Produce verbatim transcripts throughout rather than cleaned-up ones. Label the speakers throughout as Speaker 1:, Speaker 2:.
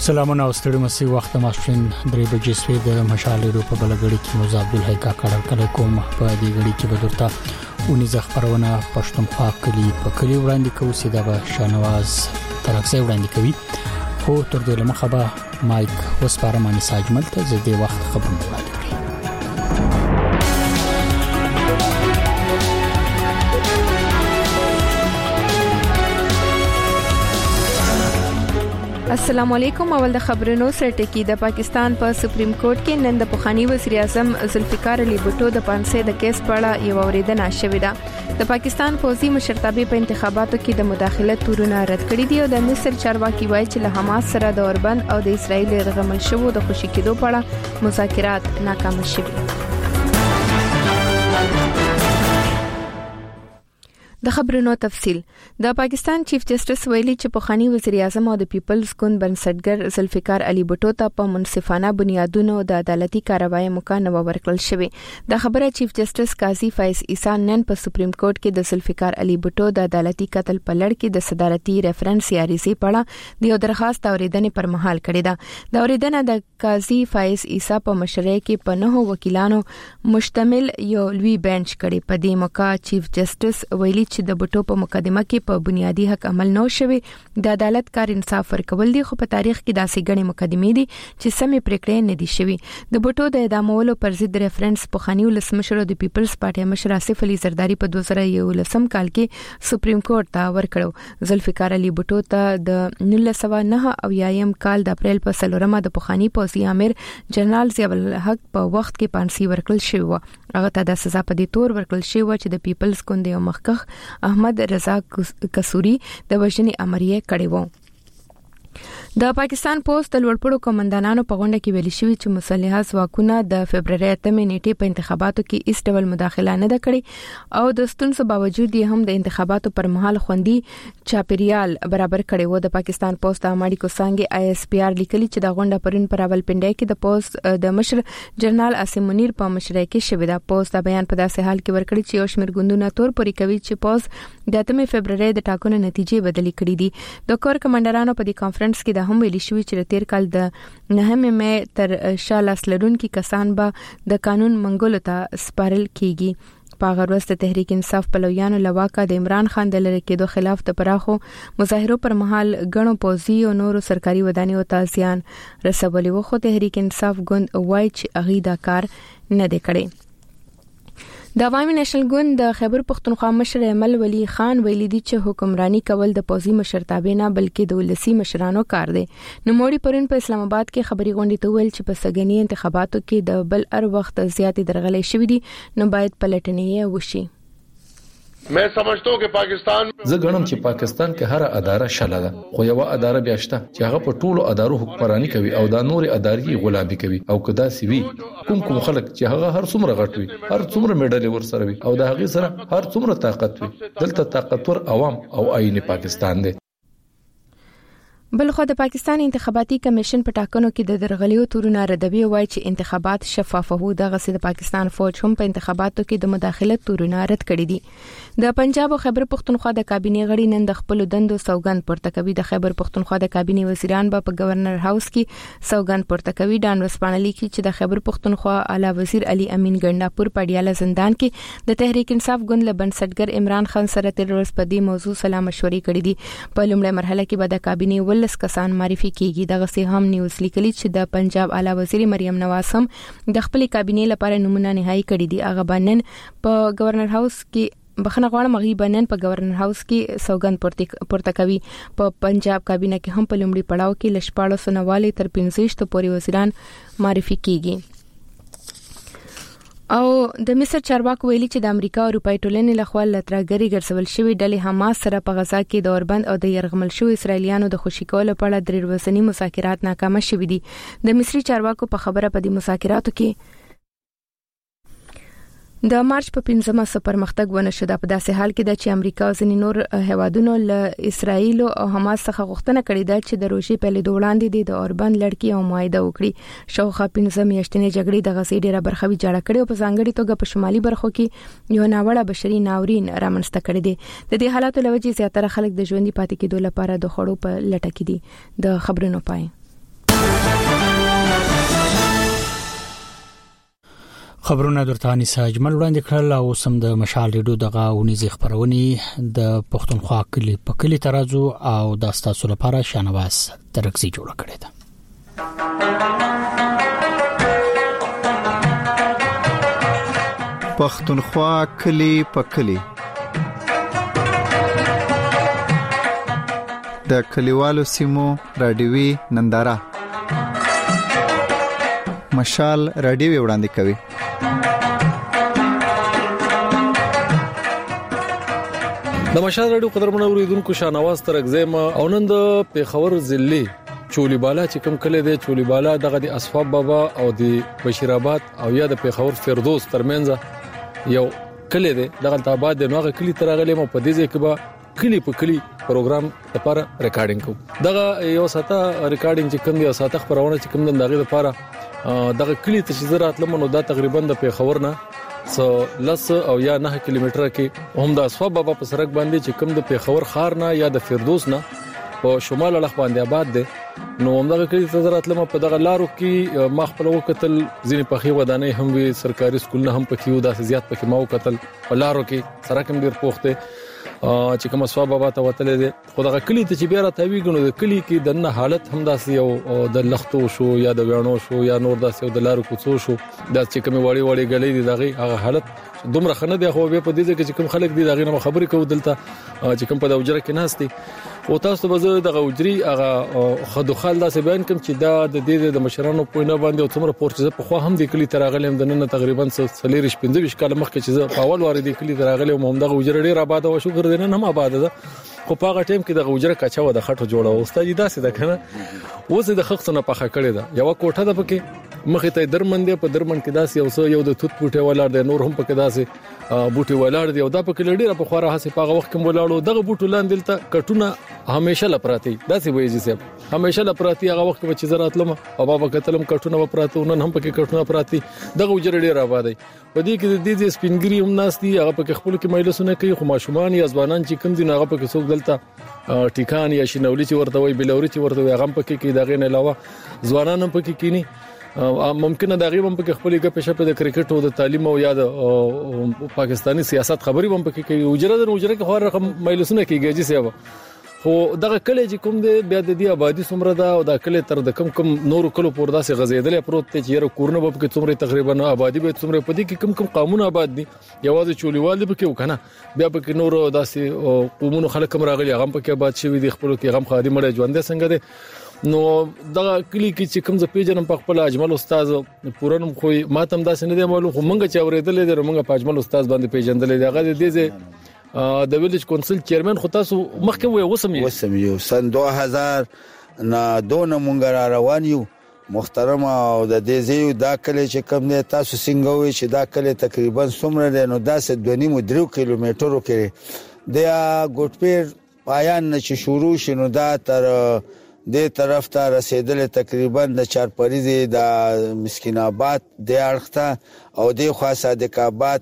Speaker 1: سلامونه او ستړي مسي وخت ماشین درې بجې سوي د مشال اروپا بلګړی کې موږ عبد الحی کا کړه کله کوم په دې غړي کې بدرتا اونیزه خبرونه پښتونخوا کلی په کلی وړاندې کوي سیده به شانواز ترڅه وړاندې کوي خو تر دې لمخه به مایک وسپارمانی ساجمل ته زده وخت خبرونه وړاندې کړي.
Speaker 2: السلام علیکم. اول د خبرونو سره ټکی د پاکستان په پا سپریم کورټ کې نن د پخوانی وزیر اعظم ذوالفقار علي بھټو د پانسه د کیس په اړه یو اوریدنه شوې ده. د پاکستان فوجي مشرتابه په انتخاباتو کې د مداخلت تورونه رد کړي دي او د مصر چارواکي وایي چې له حماس سره د اوربند او د اسرایل رغمل شوو د خوشی کېدو په اړه مذاکرات ناکام شوي. د خبرونو تفصيل. د پاکستان چیف جسټس ویلي چې پخوانی وزیر اعظم او د پیپلز ګوند بنسټګر ذوالفقار علي بھټو ته په منصفانه بنیادونو د عدالتي کاروایی موقع نه ورکړل شوې. د خبره چیف جسټس قاضي فایز عیسی نن په سپریم کورټ کې د ذوالفقار علي بھټو د عدالتي قتل په لړ کې د صدارتي ریفرنس یاریزي په اړه د یو درخواست اوریدنې پر مهال کړې ده. د اوریدنه د قاضي فایز عیسی په مشرۍ کې په نهو وکیلانو مشتمل یو لوی بنچ کړي. په دې موقع چیف جسټس ویلي چې د بټو په مقدمه کې په بنیادی حق عمل نه شوی. د عدالت کار انصاف ورکول دي خو په تاریخ کې داسې غني مقدمې دي چې سمې پریکړې نه دي شوی. د بټو د اعدامولو پر ضد ریفرنس په خاني ولسمشر د پیپلز پارټي مشر آصف علي زرداری په دوه زره یولسم کال کې سپریم کورټ ته ورکړو. ذوالفقار علي بھټو ته د نولس سوه نهه اویایم کال د اپریل په څلورمه د پخوانی پوځي امیر جنرال ضیاء الحق په وخت کې پانسي ورکړل شوی و. هغه ته د سزا په دې تور ورکړل شوی و چې د پیپلز ګوند یو مخکخ احمد رضا کسوري د وژنې امریه کړې و. د پاکستان پوسټ د لوړپوړو کمانډانانو په غونډه کې ویل شوی چې مسلحه ځواکونه د فبرवरी اتمه نیټه په انتخاباتو کې هیڅ ډول مداخله نه ده کړې او د ستونزو باوجود یې هم د انتخاباتو پر مهال خوندي چاپیریال برابر کړي وو. د پاکستان پوسټ اماډي کوسانګي آی اس پی آر لیکلي چې د غونډه پرون پر راولپنډي کې د پوسټ د مشر جنرال عاصم منیر په مشرۍ کې شوې ده. پوسټ د بیان په داسې حال کې ورکړي چې یو شمېر ګوندونه تور پوري کوي چې پوسټ د اتمه فبرवरी د ټاکنو نتیجې بدلې کړې دي. د کور کمانډرانو په دې کانفرنس کې د هم ویلي شوی چې تیر کال د نهمه مې تر شالاس لرونکو کسان به د قانون منګولو ته سپارل کیږي. په غرض د تحریک انصاف پلویانو لواکا د عمران خان د لری کېدو خلاف د پراخو مظاهرو پر مهال غنو پوزي او نورو سرکاري ودانیو ته زیان رسولي و خو تحریک انصاف ګوند وایي چې اغیدا کار نه دی کړی. د عوامي نېشنل ګوند د خیبر پښتونخوا مشر امل ولی خان ویلي دي چې حکمرانی کول د پوزي مشرتابه نه بلکې د ولسی مشرانو کار دی. نوموړي پرون په اسلام آباد کې خبري غونډې ته ویل چې په سګنی انتخاباتو کې د بل ار وخت زیاتې درغلې شوې دي نو باید پلټنې وشي.
Speaker 3: मैं समझता हूं कि पाकिस्तान
Speaker 4: زه غواړم چې پاکستان کې هر اداره شاله ده خو یو اداره بیا شته چې هغه په ټولو ادارو حکمرانی کوي او دا نور ادارې غلامي کوي او کدا سی وی کوم کوم خلک چې هغه هر څومره غټ وي هر څومره میډل ورسره وي او دا هغه سره هر څومره طاقت وي دلته طاقتور عوام او آئین پاکستان دی.
Speaker 2: بلخو د پاکستان انتخاباتي کمیشن په ټاکنو کې د درغلیو تورونه ردوي وایي چې انتخابات شفاف وو. دغه سي د پاکستان فوج هم په انتخاباتو کې د مداخلت تورونه رد کړي دي. د پنجاب او خیبر پښتونخوا د کابینې غړي نن د خپل دندو سوګند پورته کوي. د خیبر پښتونخوا د کابینې وزیران به په گورنر هاوس کې سوګند پورته کوي. ډان وسپانلی کې چې د خیبر پښتونخوا اعلی وزیر علي امین ګنداپور پډیاله زندان کې د تحریک انصاف ګوند له بنسټګر عمران خان سره تر ورځ په دې موضوع سلام مشورې کړې دي. په لومړی مرحله کې به د کابینې ولس کسان معرفي کیږي. دغه سي هم نیوز لیکلي چې د پنجاب اعلی وزیر مریم نواز هم د خپل کابینې لپاره نمونه نهایی کړی دي. هغه بنن په گورنر هاوس کې بخنه غواړم غي بنن په گورنر هاوس کې سوګند پورته کوي. په پنجاب کابینه کې هم په لومړي پړاو کې لشپاړو سنوالي تر پنځه پورې وزیران معرفي کیږي. او د مصر چارواکو ویلي چې د امریکا او اروپای ټولنې لخوا لترګری ګرځول شوی ډلې حماس سره په غزا کې د اوربند او د يرغمل شوی اسرایلیانو د خوشی کولو په اړه درې ورځنی مذاکرات ناکام شوي دي. د مصري چارواکو په خبره په دې مذاکراتو کې د مارچ په پنځمه سو پرمختګ ونه شو. په داسې حال کې د چې امریکا او ځینې نور هوادونو له اسرایل او حماس څخه غوښتنه کړې ده چې د روژې په لیدو وړاندې د اوربند لړکی او معاهده وکړي. شاوخوا پنځه میاشتنې جګړې د غزې ډیره برخه وی جوړه کړې او په ځانګړي توګه په شمالي برخو کې یو ناوړه بشري ناورین رامنځته کړی دی. د دې حالاتو لوجې زیاتره خلک د ژوندۍ پاتې کېدو لپاره د خړو په لټه کې دي. د خبرونو پای
Speaker 1: خبرونه درته انیسا اجمل وړاندې کړل او سم د مشال ریډیو دغه ونیزې خبرونه د پښتونخوا کلی په کلی ترازو او د تاسو لپاره شانواز ترکسي جوړ کړی ده.
Speaker 5: پښتونخوا کلی په کلی د کلیوالو سیمو رادیوي ننداره مشال رادیو وړاندې کوي.
Speaker 4: د مشال رادیو قدرمن اوریدونکو شانواز ترکزم او نن د پیښور ضلع چولی بالا چې کوم کله د چولی بالا دغه د اسفاب بابا او د بشیر آباد او یا د پیښور فردوس ترمنځ یو کله د دغه آباد د نوغه کلی ترغلې مو په دې ځای کې به کلی په کلی پروګرام لپاره ریکارډینګ کو. دغه یو ساته ریکارډینګ چې کوم دی او ساته خبرونه چې کوم د دغه لپاره دغه کلی ته چې زرات لمنو دا تقریبا د پیښور نه سو لس او یا نه کیلومتره کې هم د اسفاب بابا په سرک باندې چې کوم د پیښور خار نه یا د فردوس نه په شمال اړخ باندې آباد ده. نو همدغه کلی ته زرات لمه په دغه لارو کې مخ په وکتل ځینې پخې ودانې هم وي سرکاري سکول نه هم پکې و داسې زیات پکې ما وکتل په لارو کې سرک هم ډیر پوخته چې کوم اسفاب بابا ته وتلې ده. خو دغه کلی ته چې بیا راځي غنو د کلی کې دنه حالت هم داسې یو د لختو شو یا د ویانو شو یا نور داسې د لارو کوڅو شو دا چې کوم وړي وړي غلې دي دغه هغه حالت دومره خنه دی. خو به په دې کې کوم خلک دي دغه نه خبرې کوي دلته چې کوم په دوجره کې ناشتي او تاسو به زه دغه وجري هغه خدوخال داسې بیان کوم چې دا د دې د مشرانو په نه باندې او څومره پورچزه په خو هم د کلی ترغلم د نن تقریبا سلیریش پنځه کال مخکې چې په اول واره د کلی ترغلم هم دغه وجري ډیر آباد او شو ګرځنه هم آباد ده. خو په هغه ټیم کې د وجره کچا و د خټو جوړه او استاد داسې ده کنه اوس د خښتنه پخه کړی ده یو کوټه ده پکې مخې ته درمن دی په درمن کې داسې یو څو یو د توت بوټي ولار دی نور هم پکې داسې بوټي ولار دی او دا پکې لډیره په خوره هسه په هغه وخت کې ولاړو دغه بوټو لاندې دلته کټونه همیشه لپراتی داسې وایي چې همیشه لپراتی هغه وخت چې زرات لمه او بابا کتلم کټونه وپراته نن هم پکې کټونه پراتی دغه وجره ډیر آباد دی. په دې کې د دې سپینګری هم ناشتي هغه پکې خپل کې مایلسونه کوي خو ماشومان یا ځوانان چې کوم دي هغه پکې څوک دلته ټیکان یا شینولي چې ورته وي بلوري چې ورته وي هغه پکې کې دغه نه علاوه ځوانان هم پکې کینی ممکنه دا غیبم پکې خپل غپې شپه د کرکټ او د تعلیم او یا د پاکستانی سیاست خبري هم پکې کوي وجره د وجره کې خو رقم مایلسونه کېږي چې سبا خو دغه کله چې کوم دی بیا د دې آبادی څومره ده او دا کله تر د کم کم نور کلو پور داسې غزیدل پروت ته چې کورونه په کې څومره تقریبا آبادی به څومره پدې کې کم کم قانون آباد دي یوازې چولیوال دی پکې وکنه بیا پکې نور داسې قومونو خلک هم راغلي هغه پکې آباد شوی دي خپل کې غم خادي مړ ژوند څنګه دي. نو دغه کلی کې چې کوم ز پیجنم په خپل اجمل استاد پورنم خو ماتم داسې نه دی معلوم خو مونږ چې اوریدل دي مونږ په اجمل استاد باندې پیجندل دي هغه دې دې د ویلیج کونسل چیرمن خو تاسو مخکې وې وسم یو
Speaker 6: وسم یو سن دوه هزار نه دون مونږ را روان یو محترم او د دې زیو دا کله چې کوم نه تاسو څنګه وې چې دا کله تقریبا څومره نو داسې دوه نیم درو کیلومترو کې د ګوټپیر پایان چې شروع شنو دا تر دې طرف ته رسیدل تقریبا د چارپریزي د مسکین آباد د اړخته او د خاص صادق آباد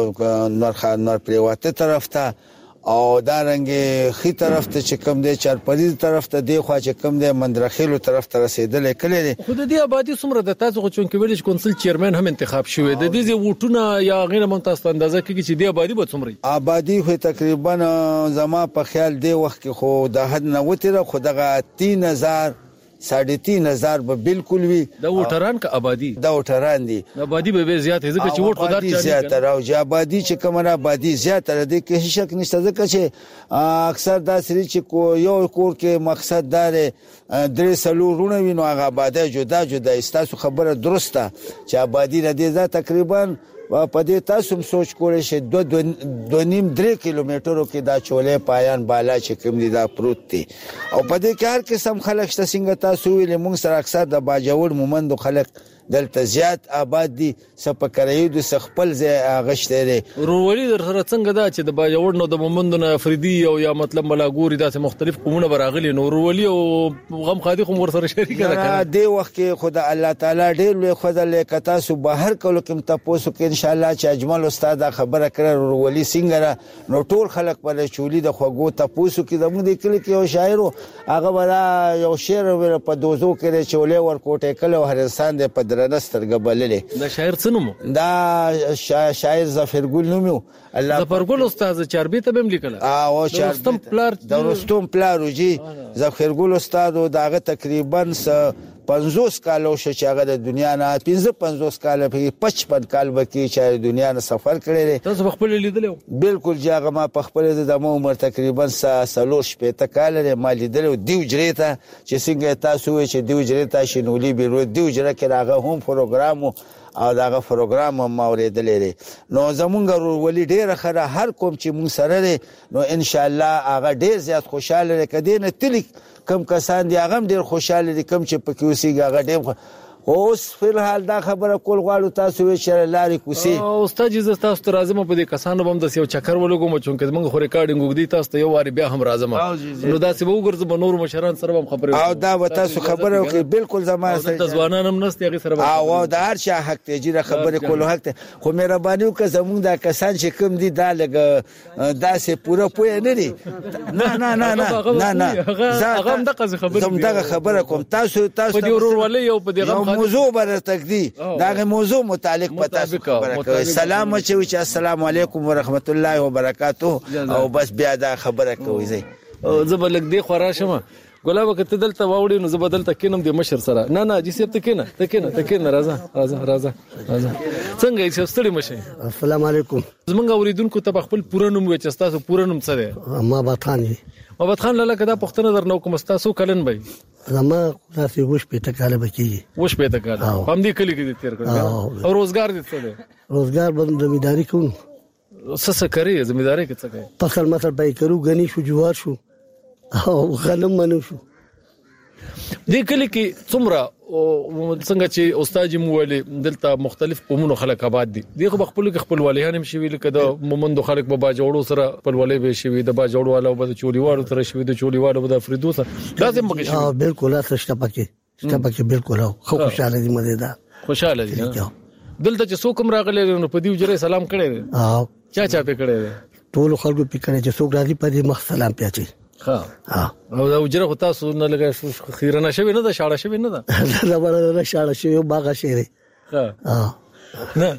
Speaker 6: نورخان نور پریواته طرف ته او دا رنګه خي طرف ته چې کوم د چارپریزي طرف ته د خوا چې کوم د مندرخیلو طرف ته رسیدل کله
Speaker 4: خو د دې آبادی څومره د تاسو چون کې ویلیج کونسل چیرمن هم انتخاب شوی د دې ووټونه یا غیر ممتاز اندازه کې چې د آبادی به څومره
Speaker 6: آبادی خو تقریبا زما په خیال دی وخت کې خو د حد نه وتره خو دغه تین هزار ساڑھے تین هزار به بالکل وی
Speaker 4: د ووټران کا آبادی
Speaker 6: د ووټران دي
Speaker 4: آبادی به زیات ځکه چې ووټ خدار چا
Speaker 6: زیات راوځي آبادی چې کومه آبادی زیات ده کې هیڅ شک نشته ځکه چې اکثر دا سری چې یو کور کې مقصد دار درې سلو رونه وینو هغه آبادی جدا جدا استاسو خبره درسته چې آبادی نه دي دا تقریبا په دې تاسو سوچ کولای شئ دو دو نیم درې کیلومترو کې دا چولې پایان بالا چې کوم دي دا پروت دي او په دې کې هر قسم خلک شته څنګه تاسو ویلې موږ سره اکثر د باجوړ مومندو خلک دلته زیات آباد دي سپکرایو د سخپل ځای غشته دي
Speaker 4: رورولي در سره څنګه دا چې د باجوړ نو د مومندو نه افریدي او یا مطلب ملاګوري داسې مختلف قومونه براغلي نو رورولي او غم خادي خو ور سره شریک ده
Speaker 6: کنه دی وخت کې خدای الله تعالی ډېر لوی خدای لیک تاسو بهر کولو کوم تاسو کې ان شاء الله چې اجمل استاد خبره کړه رورولي څنګه نو ټول خلک په چولي د خوګو تاسو کې د موږ د کلی کې یو شاعر هغه ولا یو شعر په دوزو کې چولې ور کوټه کله هرستان د پدر درنه سترګه بللې.
Speaker 7: دا شاعر څه نوم؟
Speaker 6: دا شاعر ظفرګل نوم.
Speaker 7: ظفرګل استاد چاربي ته هم لیکل.
Speaker 6: او
Speaker 7: رستم پلار
Speaker 6: د رستم پلار وجي ظفرګل استاد او داغه تقریبا پنځوس کالو شو چې هغه د دنیا نه پنځه پنځوس کال په پچپن کال بکی چې دنیا نه سفر کړی.
Speaker 7: تاسو خپل لیدلو؟
Speaker 6: بالکل جاغه ما په خپل د عمر تقریبا سلور شپږ کال لري ما لیدلو. دیو جریته چې څنګه تاسو وایي چې دیو جریته شنولي بیرو دیو جره کې هغه هم پروګرام او داغه پروګرام ما اوریدلې. نو زمونږ ولی ډیره خره هر کوم چې مون سره نو ان شاء الله هغه ډیر زیات خوشاله کدي نه تل کم کسان دي هغه ډیر خوشاله دي کم چې پکې اوسېږي هغه ډیر. اوس فل حال دا خبره کول غواړو تاسو وی چې لاري کوسي
Speaker 7: او استاد جز تاسو ته راځم په دې کسانو بم د یو چکر ولګم چې موږ خو ریکارډینګ وګدي تاسو ته یو واری بیا هم راځم نو دا څه وګرځم نور مشران سره هم خبره
Speaker 6: او دا و تاسو خبره وکړي بالکل زما
Speaker 7: سره د ځوانان هم نست یغي سره
Speaker 6: او دا هر شي حق ته جره خبره کول حق ته خو مهرباني وکړه زمونږ د کسان چې کوم دي دا لګ دا سه پوره پوهه نه دي نه نه نه نه نه
Speaker 7: هغه هم دغه خبره
Speaker 6: زم دغه خبره کوم تاسو تاسو
Speaker 7: په دې ورور ولې یو په دې غو
Speaker 6: موضوع بر تقدی دا موضوع متعلق پتا سلام چې چې السلام علیکم ورحمت الله وبرکاته او بس بیا دا خبره کوي زی
Speaker 7: زبلک دی خورا شمه ګلاب کته دلته واوړي نو زبدلته کینم د مشر سره نه نه جی سیب ته کینه ته کینه ته کینه راځه راځه راځه راځه څنګه یې ستړي مشه.
Speaker 8: السلام علیکم.
Speaker 7: زمونږ اوریدونکو ته خپل پوره نوم وچ تاسو پوره نوم څه دی؟
Speaker 8: ما باتان
Speaker 7: محمد خان لاله کدا پښتنه درنو کوم تاسو کلن بای
Speaker 8: زما تاسو وښ په تکاله بکی
Speaker 7: وښ په تکاله هم دې کلی کې تیر کړو او روزګار دې څه دی؟
Speaker 8: روزګار باندې زمینداری کوم.
Speaker 7: څه څه کوي زمینداری کې څه کوي؟
Speaker 8: فصل مثلا پای کړو غنی شو جوار شو او غنم منو شو.
Speaker 7: دې کلی کې څومره څنګه چې استاد مولي دلته مختلف قومونو خلک آباد دي دغه خپل خپل ولیان هم شوی لکه د مومندو خلک به باجوړو سره خپل ولې به شوی د باجوړو والو به چولیوالو سره شوی د چولیوالو به فریدو سره لازم مګ شي.
Speaker 8: اه بالکل تاسو شپکه شپکه بالکل خو خوشاله دي مزیدار
Speaker 7: خوشاله دي دلته چې څوک راغلی نو په دې وجره سلام کړي
Speaker 8: اه
Speaker 7: چا چا په کړي
Speaker 8: ټول خلکو په کړي چې څوک راځي په دې مخ سلام پیاچي.
Speaker 7: ها ها او دا وجره خو تاسو نه لګا خیرنه شوی نه دا شاړه شوی نه دا
Speaker 8: دا ولا شاړه شوی باغ شيري.
Speaker 7: ها اه نه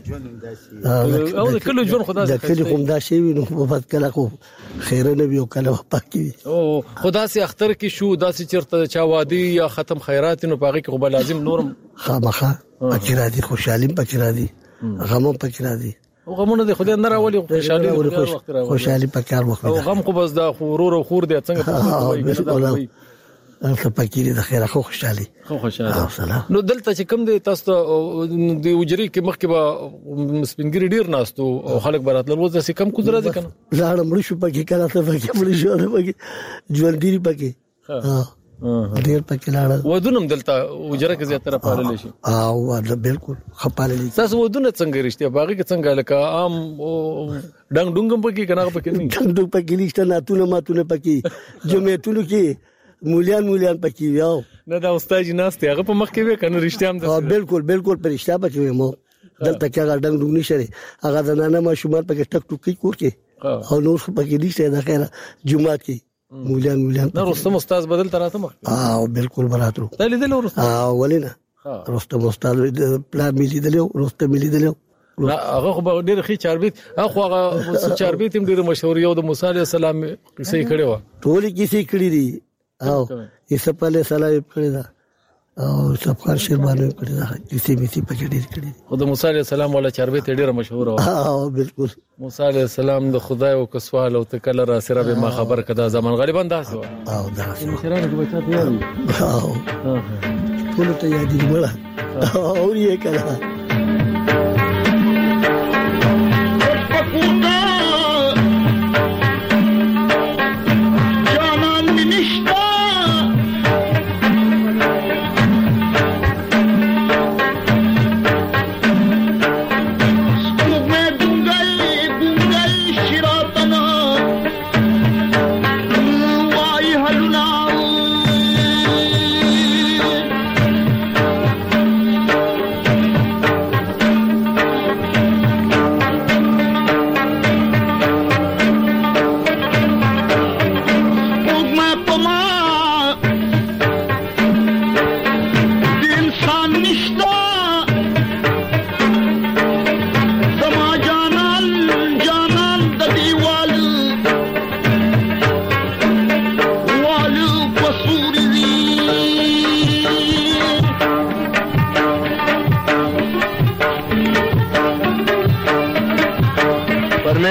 Speaker 7: او د کلو جون خدا
Speaker 8: دا کلی کوم دا شی نو په فت کله کو خیرنه ویو کله پاکي
Speaker 7: او خدا سي اختر کې شو دا سي چرته چا وادي یا ختم خیرات نو پاغي کې خو لازم نورم
Speaker 8: خامخه پکې را دي خوشحالي پکې را دي غم پکې را دي
Speaker 7: او غمونه د خدای نه راولي خوشحالي
Speaker 8: خوشحالي په کار وخت
Speaker 7: او غم خو بس د خورور او خور دي څنګه
Speaker 8: البته پکې د خیره خو خوشحالي
Speaker 7: خو خوشاله نو دلته چې کوم دي تاسو د وجري کې مخکې به سپینګری ډیر ناستو او خلک براتل وځي چې کم کو درځي کنه
Speaker 8: لاړم مړ شو پکې کله ته پکې مړ شو پکې ژوندۍ پکې ها ډیر پکې لاړ
Speaker 7: ودونم دلته وجره کې زیاتره پالل شي
Speaker 8: او دا بالکل خپالل
Speaker 7: تاسو ودونه څنګه رښتیا باغی کې څنګه لکه عام ډنګ ډنګم پکې کنه پکې نه
Speaker 8: ډنګ ډنګ پکې نشته ناتونه ماتونه پکې جمعیتونو کې مولیان مولیان پکې یو
Speaker 7: نه دا استاد جناست هغه په مخ کې وې کنه رښتیا هم
Speaker 8: ده بالکل بالکل پر رښتیا پکې مو دلته کې هغه ډنګ ډنګ نشره هغه د نانه ما شمار پکې ټک ټک کور کې او نور پکې نشته دا خیره جمعات کې مولیان مولیان
Speaker 7: نه رستم استاد بدل تراته مخ
Speaker 8: اه بالکل براترو
Speaker 7: تل دې له رستم
Speaker 8: اه ولینا رستم استاد پلان ملي دلو رستم ملي دلو
Speaker 7: هغه خو ډېر خي چاربيت هغه هغه چاربيت هم ډېر مشهور یو د موسی عليه السلام کیسې کړي و
Speaker 8: ټول کیسې کړي دي او یې په سلام کړي دا او سبخان شرمانه کړي دا کیسې میتي پکې ډېر کړي
Speaker 7: خو د موسی عليه السلام ولا چاربيت ډېر مشهور و
Speaker 8: اه بالکل
Speaker 7: موسی عليه السلام د خدای او کسوال او تکل را سره به ما خبر کدا زمان غالبا داسه و
Speaker 8: او داسه
Speaker 7: مشران کې بچا ته یاري
Speaker 8: او ټول ته یادې مړه او یې کړه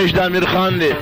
Speaker 3: فرمایش د امیر خان دی.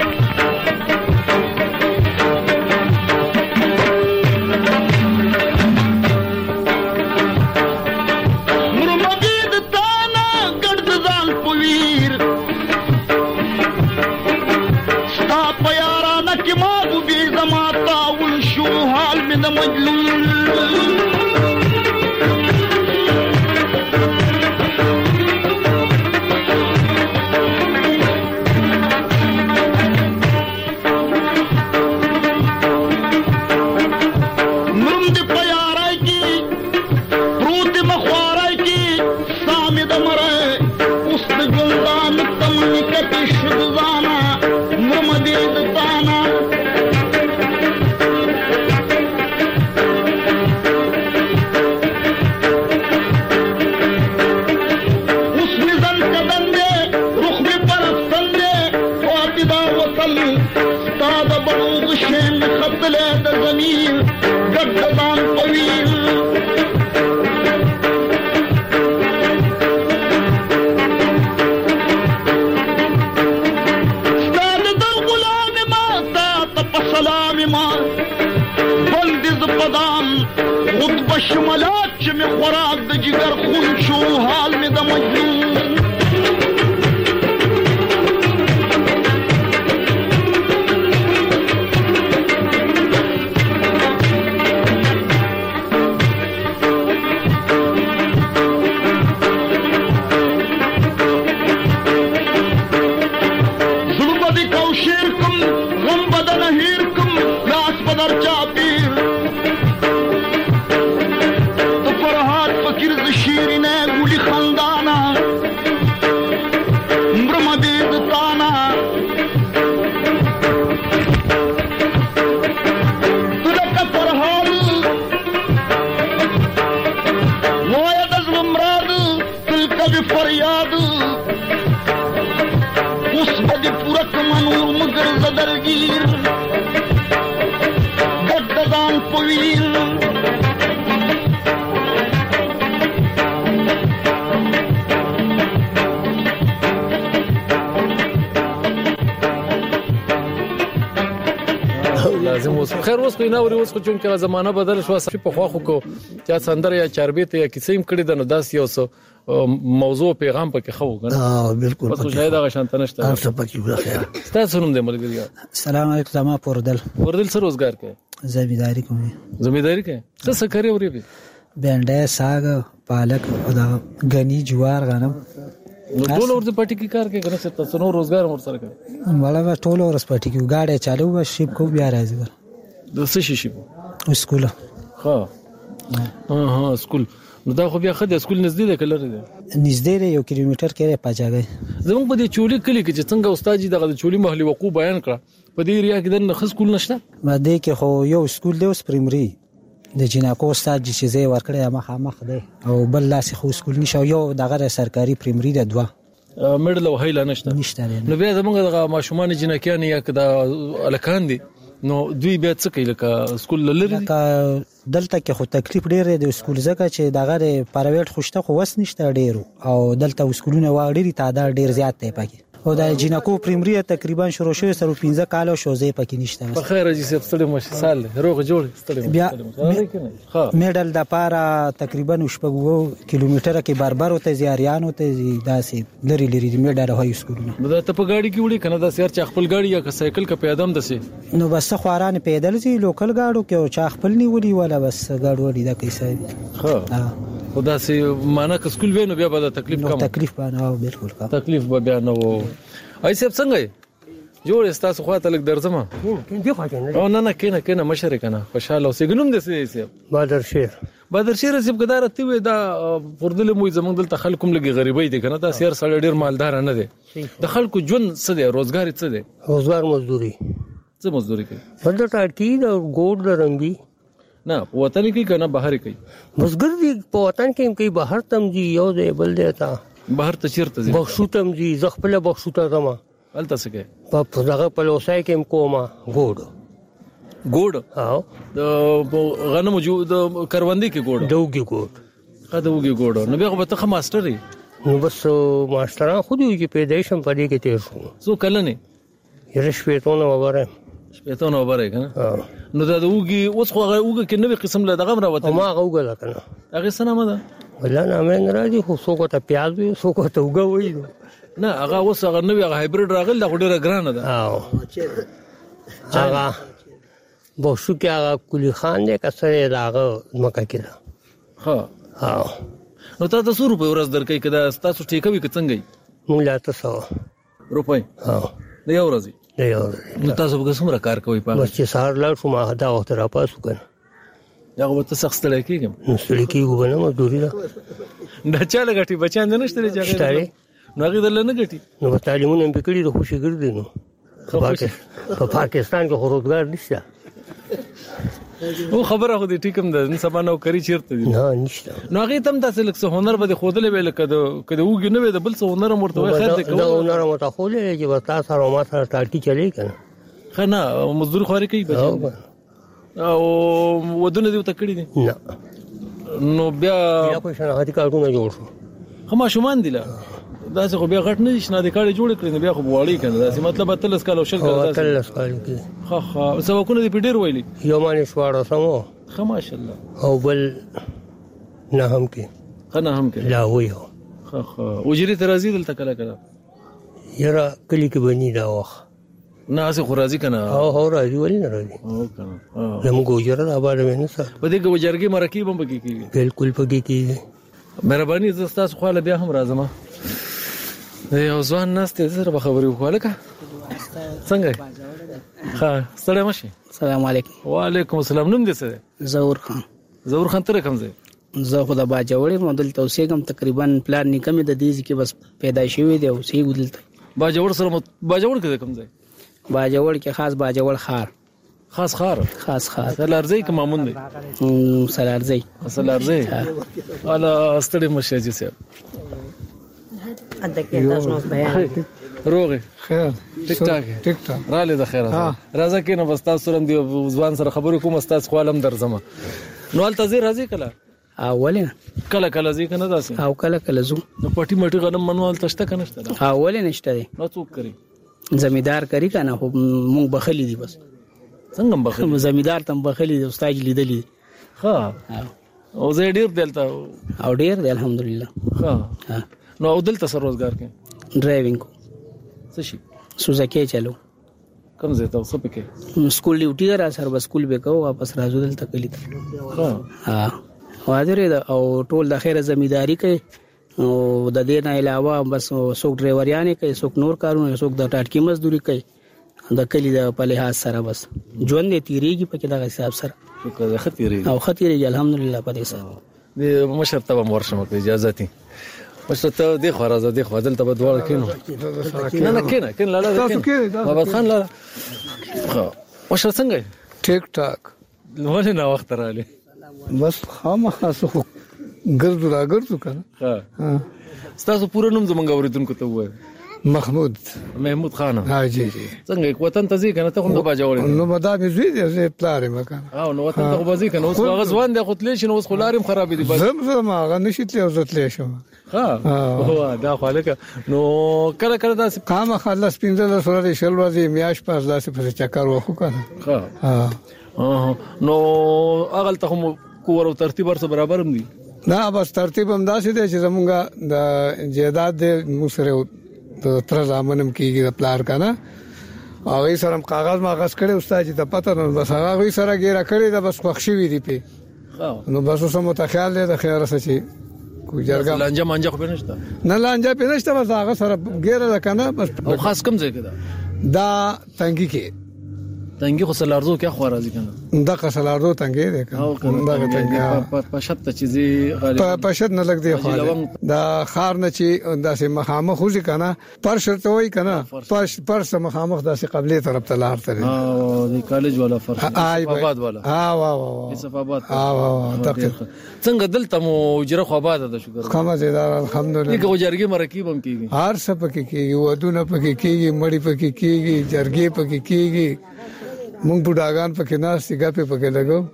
Speaker 7: لازم اوس خیر اوس په ناوري اوس خو چې زمانہ بدل شو په خوا خو کو چې سندر یا چاربیت یا کیسې کړي د نو داس یو څه موضوع پیغام پکې خو غن
Speaker 8: اه بالکل
Speaker 7: خو شاید هغه شانت نشته
Speaker 8: تاسو پکې وخه
Speaker 7: تاسو نوم دې ملګری.
Speaker 9: السلام علیکم. زما پوردل
Speaker 7: پوردل سره روزګار کوي
Speaker 9: زمینداری کوم
Speaker 7: زمینداری کوي څه څه کوي ورې به
Speaker 9: بنډه ساګ پالک او دا غنی جوار غنم
Speaker 7: نو ټول ورته پټی کې کار کوي کنه څه تاسو نو روزګار ور سره کوي
Speaker 9: مړه ټول ورس پټی کې گاډي چالو و شیب کو بیا راځي
Speaker 7: د څه شي شي
Speaker 9: اسکول
Speaker 7: ها ها ها اسکول نو دا خو بیا خد اسکول نږدې ده کله ده
Speaker 9: نږدې یو کیلومتر کې پاجاګي
Speaker 7: زموږ په دې چولي کلی کې چې څنګه استاد جی دغه چولي محلي وقوع بیان کړ په دې ایریا کې د نخ اسکول نشته
Speaker 9: ما دې کې خو یو اسکول دی اوس پرایمري د جناکو استاد جی چې زه ورکړې مخه مخ دی او بل لاس خو اسکول نشو یو دغه سرکاري پرایمري د دوا
Speaker 7: مډل او هیله نشته
Speaker 9: نشته
Speaker 7: نو بیا زمونږ د ماشومان جنکیان یا کدا الکان دي نو دوی بیا څه کوي لکه اسکول لري
Speaker 9: دلته کې خو تکلیف ډیر دی د اسکول زکه چې دغه پرایویټ خوشته خو وس نشته ډیر او دلته اسکولونه واړي تعداد ډیر زیات دی پکې او د جنکو پرایمري تقریبا شروع شوی سره پنځه کال شو زه پکې نشته
Speaker 7: په خیر چې ستړي مشه سال روغ جوړ ستړي
Speaker 9: بیا میډل د پاره تقریبا شپږو کیلومتره کې بربر او ته زیاریانو ته داسې لري لري د میډل هاي سکولونه
Speaker 7: دا ته په گاډي کې وړي کنه دا سیر چې خپل گاډي یا که سایکل کا پیادم دسي
Speaker 9: نو بس خواران پیدل زی لوکل گاډو کې او چا خپل نیولي ولا بس گاډ وړي دا کیسه
Speaker 7: ها خدا سي معنا که سکول وینو بیا به تکلیف کم
Speaker 9: تکلیف باندې بالکل کا
Speaker 7: تکلیف به بیا نو ایسه څنګه جوړ استاسو خواته لګ درځم
Speaker 8: دې خواته
Speaker 7: او نه نه کینه کینه مشر کنه خوشاله اوسې ګنوم دې سي
Speaker 8: بادر شیر
Speaker 7: بادر شیر سیب قدار ته وي دا پردل مو زمونږ دلته خلکو لګي غریبۍ دي کنه دا سیر سړی ډیر مالدار نه دي د خلکو ژوند څه دي روزګار څه دي
Speaker 8: روزګار مزدوري
Speaker 7: څه مزدوري کوي
Speaker 8: بلته ټاټي او ګوډ د رنګي
Speaker 7: نه وطن کې کنه بهر کوي
Speaker 8: مزګر دي په وطن کې کوي بهر تم دي یو دی بل دی تا
Speaker 7: بهر ته چیرته دي
Speaker 8: بخښو تم دي زغپل بخښو ته زما
Speaker 7: الته څه کوي
Speaker 8: په دغه په لوسای کې کومه ګوډ
Speaker 7: ګوډ
Speaker 8: ها
Speaker 7: د غنمو جو د کروندې کې ګوډ
Speaker 8: دوګي ګوډ
Speaker 7: ا دوګي ګوډ نو بیا به ته ماستر یې
Speaker 10: نو بس ماستران خو دې چې پیدایشم پدې کې تیر شو.
Speaker 7: څو کله نه
Speaker 10: یې شپېتونه وبره
Speaker 7: شپېتونه وبره کنه. نو دا وګي اوس خو هغه وګه کې نوې قسم له دغه راوته
Speaker 10: ما هغه وګه کنه
Speaker 7: هغه سنامه ده
Speaker 10: ولا نه مې راځي خو څوک ته پیاز وي څوک ته وګه وي
Speaker 7: نه هغه اوس هغه نوې هغه هایبرید راغل دا ډیره ګرانه ده.
Speaker 10: او هغه بو شو کې هغه کلی خان دې کسره راغه مکه کې ده.
Speaker 7: ها
Speaker 10: ها
Speaker 7: نو تاسو څو روپے ورځ درکې کدا تاسو ټیکوي که څنګه
Speaker 10: مونږ لا تاسو
Speaker 7: روپے
Speaker 10: ها
Speaker 7: نه یو ورځ
Speaker 10: نه یو
Speaker 7: نو تاسو به څومره کار کوي په
Speaker 10: بس چې سهار لا شو ما دا وخت را پاسو کنه
Speaker 7: دا وو ته سخت ستړی کېږم
Speaker 10: نو ستړی کېږم نه مزدوري ده
Speaker 7: دا چا لګټي بچان نه نشته چې هغه نو هغه دل نه ګټي
Speaker 10: نو تعلیمونه به کړی د خوشي ګرځي نو په پاکستان کې خروجګار نشته.
Speaker 7: او خبره خو دې ټیکم ده نن سبا نو کری چیرته دي
Speaker 10: نه نشته.
Speaker 7: نو هغه تم تاسو لکه هنر به خودلې ویل کده کده وګ نه وي د بل څه هنر مرته خیر دې
Speaker 10: کوم دا هنر مرته خولې چې وتا سره ما سره ټاټي چلی کنه
Speaker 7: خنه مزدور خوري کوي بچي او ودونه دې تکړی دي
Speaker 10: نه
Speaker 7: نو بیا
Speaker 10: بیا کو شناختی کارونه جوړ شو
Speaker 7: خما شومان دي لا دا څه خو بیا غټ نه شنه د کاري جوړ کړی بیا خو بواړی کنه دا مطلب تلس کال او شل کال
Speaker 10: دا تلس کال کې
Speaker 7: ها ها سبا کو نه دی پډیر ویلي
Speaker 10: یو مانه شواره سمو
Speaker 7: خ ماشاءالله
Speaker 10: او بل نه هم کې
Speaker 7: خنه هم کې
Speaker 10: لا ویو
Speaker 7: خ خ وجری ترازی دلته کله کله
Speaker 10: یرا کلی کې بنی دا وخ
Speaker 7: نه اسه خو راضی کنه
Speaker 10: او هو راضی ولې نه راضی
Speaker 7: او کنه
Speaker 10: زموږ وجره دا باندې نه سره
Speaker 7: په دې کې وجرګي مرکب هم پکې کیږي
Speaker 10: بالکل پکې کیږي.
Speaker 7: مهرباني زه تاسو خو له بیا هم راځم یو ځوان ناست زره به خبرې وکړه کا څنګه ها ستړی مشي.
Speaker 11: السلام علیکم.
Speaker 7: وعلیکم السلام. نوم دې څه دی؟
Speaker 11: زهور خان.
Speaker 7: زهور خان تر کوم ځای؟
Speaker 11: زه خو د باجوړې مودل توسيګم تقریبا پلان نکمه د دې کې بس پیدا شوی دی او سی ګدلته
Speaker 7: باجوړ سره باجوړ کې کوم ځای؟
Speaker 11: باجوړ کې خاص باجوړ خار
Speaker 7: خاص خار
Speaker 11: خاص خار
Speaker 7: سلارځي کې مامون دی
Speaker 11: سلارځي
Speaker 7: سلارځي الا ستړي مشه چې سه
Speaker 11: اته کې تاسو نو بیان
Speaker 7: روغه خیر ټیک ټاک ټیک ټاک را لید خیره راځه کې نو بس تاسو سره دی ځوان سره خبرې کوم استاد خو علم درځم نو ال تزیر راځي کله
Speaker 11: اولنه
Speaker 7: کله کله ځي کنه داسې
Speaker 11: او کله کله زو
Speaker 7: نو پټي مټي غنم منوال تشته کنه شته
Speaker 11: اولنه نشته دی
Speaker 7: نو څوک کوي
Speaker 11: زمیدار کوي کنه خو مونږ بخلی دي بس
Speaker 7: څنګه بخلی
Speaker 11: زمیدار تم بخلی دي استاد لیدلی
Speaker 7: ها او زه ډیر دلته
Speaker 11: او ډیر دی الحمدلله
Speaker 7: ها نو او دلته سر روزګار کې
Speaker 11: ډرایوینګ
Speaker 7: څه شي
Speaker 11: سوزاکی چلو
Speaker 7: کوم ځای ته څه پکې
Speaker 11: سکول ډیوټي را سر بس سکول به کو واپس راځو دلته کلی
Speaker 7: ها
Speaker 11: ها وادره او ټول د خیره زمیداری کوي او د دې نه علاوه بس څوک ډرایوریانه کوي څوک نور کارونه څوک د ټاټکی مزدوري کوي د کلی د په لحاظ سره بس ژوند دې تیریږي په کې د حساب سره
Speaker 7: خطرې
Speaker 11: او خطرې الحمدلله په دې سره
Speaker 7: د مشرته ورشم په اجازه تي مشرته د خو راځه د خو دلته په دوړ کینو نه نه کینه کین لاله تاسو کې بابا خان لاله مشر څنګه
Speaker 12: ټیک ټاک
Speaker 7: ولې نه وخت رااله
Speaker 12: بس خامخا سو ګرځو را ګرځو کنه
Speaker 7: ها تاسو پوره نوم زمونږ اوریدونکو ته وایي
Speaker 12: محمود
Speaker 7: محمود خان
Speaker 12: ها جی جی
Speaker 7: څنګه وطن ته ځي کنه ته هم د باجوړ
Speaker 12: نو مدا به زوی دې زه پلار مکان
Speaker 7: او نو وطن ته وځي کنه اوس هغه ځوان دی خو تلې شنو اوس خلارم خراب دي
Speaker 12: بس زم زم هغه نشیتلې او زتلې شو
Speaker 7: ها هو دا خالک نو کله کله دا
Speaker 12: قام خلاص پینځل سره شل ورځې میاش پاس داسې په چکر وخو کنه
Speaker 7: ها ها نو هغه ته هم کور او ترتیب ورته برابر هم دي
Speaker 12: نه بس ترتیب هم داسې دی چې زمونږ د جیداد د موسره تر زمانم کېږي د پلار کنه او یې سره کاغذ ماغذ کړي استاد چې د پته نو بس هغه یې سره ګیره کړی دا بس خوښي وي دی په نو بس اوس مو ته خیال دی د خیر سچې کوی جرګه
Speaker 7: لانجه مانجه خو نشته
Speaker 12: نه لانجه په نشته بس هغه سره ګیره کنه بس
Speaker 7: او خاص کم ځای کې دا
Speaker 12: دا تنګي کې
Speaker 7: تنګي خو سلارزو کې خو راځي کنه
Speaker 12: دا سلارزو تنګي دی کنه دا تنګي
Speaker 7: په شت چې زی
Speaker 12: غالي په شت نه لګ دی خو دا خار نه چې داسې مخامخ خوځي کنه پر شرط وای کنه پر پر سم مخامخ داسې قبلي طرف ته لار ترې
Speaker 7: او د کالج والا فرق صفاباد والا
Speaker 12: ها وا وا
Speaker 7: صفاباد
Speaker 12: ها وا دقیق
Speaker 7: څنګه دلته مو جره خو آباد ده شکر
Speaker 12: کومه زیدار الحمدلله
Speaker 7: دغه جرګي مرکب هم کیږي
Speaker 12: هر څه پکې کیږي ودونه پکې کیږي مړی پکې کیږي جرګي پکې کیږي مونږ بډاګان پکې ناس سیګه په پکې لګو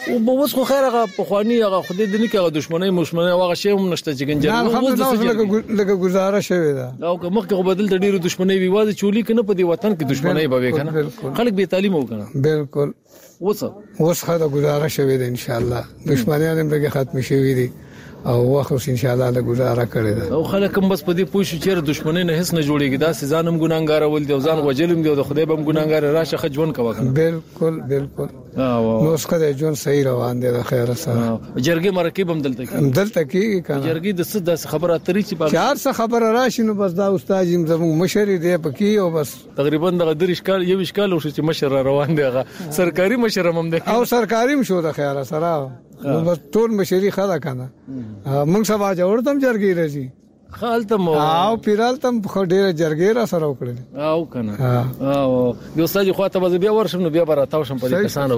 Speaker 7: او به وس خو خیر هغه په خواني هغه خدای دې نه کې هغه دښمنۍ مشمنۍ هغه شی هم نشته چې ګنجر
Speaker 12: الحمدلله لکه گزاره شوی دا
Speaker 7: او که مخکې خو بدل ډیرو دښمنۍ وی واده چولی کنه په دې وطن کې دښمنۍ به وکنه خلک به تعلیم وکنه
Speaker 12: بالکل
Speaker 7: وڅ
Speaker 12: اوس خاطر گزاره شوی دا ان شاء الله دښمنۍ هم به ختم شي دي او واخص ان شاء الله له گزاره کړی دا
Speaker 7: او خلک هم بس په دې پوښ چې دښمنۍ نه هیڅ نه جوړیږي دا سزانم ګناګار ول دي ځان وجلم دي او خدای به ګناګار راشه خجون کوي
Speaker 12: بالکل بالکل نو څنګه جون صحیح روان دي خیر سره
Speaker 7: جرګې مرکب هم دلته کې
Speaker 12: دلته کې کنه
Speaker 7: جرګې د څه د خبره اترې چې
Speaker 12: چار څه خبره راشي نو بس دا استاد زموږ مشر دی پکې او بس
Speaker 7: تقریبا د درې ښکال یو ښکال او چې مشر روان دی هغه سرکاري مشر هم دی
Speaker 12: او سرکاري مشو د خیر سره نو بس ټول مشري خلا کنه موږ سبا جوړتم جرګې راځي
Speaker 7: خالتم
Speaker 12: او پیرالتم خو ډیره جرګې را سره وکړل
Speaker 7: او کنه او د استاد خو ته بیا ورشم نو بیا براتاو شم په دې کسانو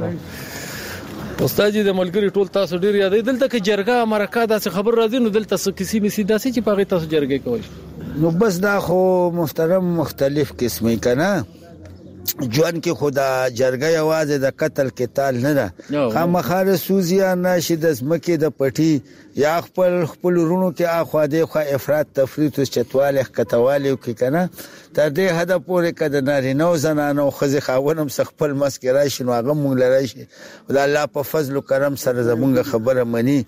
Speaker 7: باندې استاد د ملګری ټول تاسو ډیر یادې دلته کې جرګه مرکه داسې خبر راځي نو دلته څه کسی می سي داسې چې پاغه تاسو جرګې کوي
Speaker 6: نو بس دا خو محترم مختلف قسمه کنه جوان کې خدا جرګه یوازې د قتل قتال نه ده خامخاله سوزیا نشي د زمکه د پټي یا خپل خپل رونو کې اخواده خو افراط تفریط او چتواله کتواله کې کنه تر دې هدا پورې کده نارینه او زنانه او خزي خاونم خپل مسکرا شنو هغه مونږ لري شي خدای الله په فضل او کرم سره زمونږ خبره مني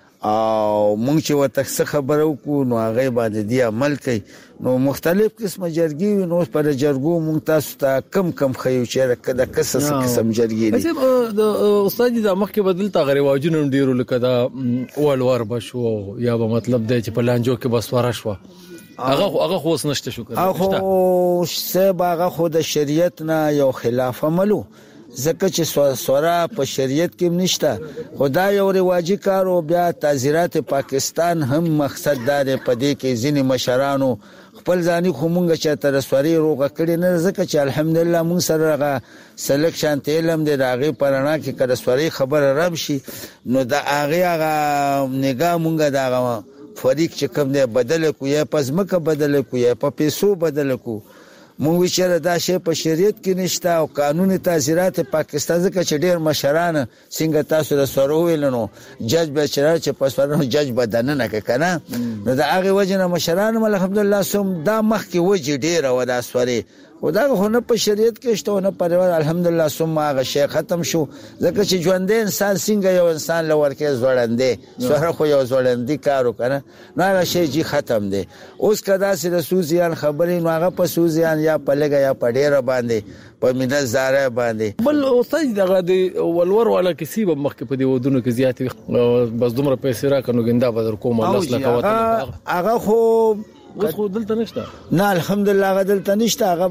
Speaker 6: او مونږ چې وته خبره وکړو نو هغه باندې دی عمل کوي نو مختلف قسمه جرګي نو پر جرګو مونږ تاسو ته کم کم خیو چې د قصص قسم جرګي دي
Speaker 7: د استاد د مخ کې بدل تا غری واجونو ډیرو لکه دا اولوار بشو یا به مطلب دی چې په لانجو کې بس ورا شو هغه هغه خو نشته شو کړه
Speaker 6: هغه څه هغه خو د شریعت نه یو خلاف عملو زکه چې سورا په شریعت کې نشته خدای یو رواجی کار او بیا تعزیرات پاکستان هم مقصد دار په دې کې ځینې مشرانو خپل ځاني خمونګه چې تر سوري روغه کړي نه زکه چې الحمدلله مون سره سلیکشن تلم د راغي پرانا کې کړه سوري خبر رم شي نو د هغه هغه نگاه مونږه دا فریق چې کوم دی بدل کو یا پزمکه بدل کو یا په پیسو بدل کو مونږ ویچره دا شی په شریعت کې نشته او قانوني تعزیرات پاکستان ځکه چې ډیر مشران څنګه تاسو د سره ویلنو جج به چر چې په سره جج بدنه نه کنه نو دا هغه وجنه مشران الحمدلله سم دا مخ کې وجه ډیر و دا سوري خدا خو نه په شریعت کې شته نه پرور الحمدلله سم هغه شی ختم شو ځکه چې ژوند انسان څنګه یو انسان لور کې زوړندې سره خو یو زوړندې کارو کنه نه هغه شی جی ختم دی اوس کدا سي د سوزيان خبرې نو هغه په سوزيان یا په لګا یا په ډیره باندې په مینه زاره باندې
Speaker 7: بل استاد دغه د ولور والا کسی به مخ کې په دی ودونو کې زیات بس دومره پیسې را کنو ګندا بدر کوم الله سلام وطن
Speaker 6: هغه خو
Speaker 7: اوس خو دلته نشته
Speaker 6: نه الحمدلله هغه دلته نشته هغه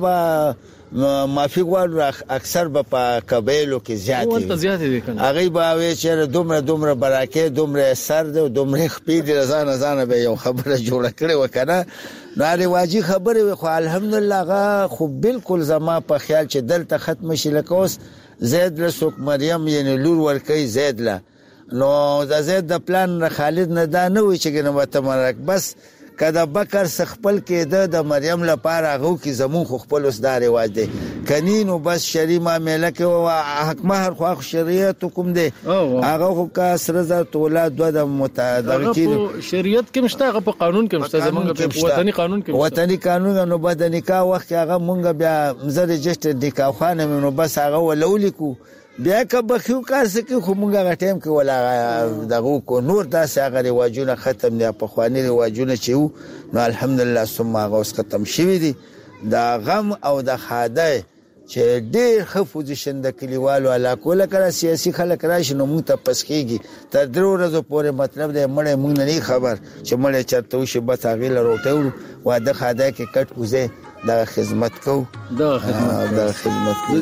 Speaker 6: به معافي غواړو اکثر به په قبایلو کې زیات
Speaker 7: ورته زیات دي کنه
Speaker 6: هغه به وی چې دومره دومره براکه دومره سر دی دومره خپې دي ځان ځان به یو خبره جوړه کړې وکنه ناري واجی خبره خو الحمدلله هغه خو بالکل زما په خیال چې دلته ختم شي لکوس زید رسوک مریم یعنی لور ورکی زید لا نو د زید د پلان خالد نه دا نه وي چې ګنه وته مرک بس کله بکر خپل کې د مریم لپاره غو کې زمون خو خپل اوس دا رواج دی کنینو بس شری معاملې کې او حق مہر خو شریعت کوم دی هغه خو کا سره ز تولاد د متعدقین
Speaker 7: شریعت کې مشته هغه په قانون کې مشته زمونږ په وطني قانون کې
Speaker 6: وطني قانون نو بد نکاح وخت هغه مونږ بیا مزر جشت نکاح خانه نو بس هغه ولولیکو بیا که بخیو کار سکی خو مونږه غټیم کې ولا دغه کو نور داسې هغه رواجونه ختم نه په خواني رواجونه چې نو الحمدلله ثم هغه اوس ختم شوی دي دا غم او د خاده چې ډېر ښه پوزیشن د کلیوالو علاقو لکه سیاسي خلک راشي نو مونږ ته پس کېږي تر درو ورځو پورې مطلب دی مړی مونږ نه خبر چې مړی چېرته وشي بس هغې له روټۍ وړو واده خاده کې کټ کوزی دغه خدمت کوو دغه خدمت کوو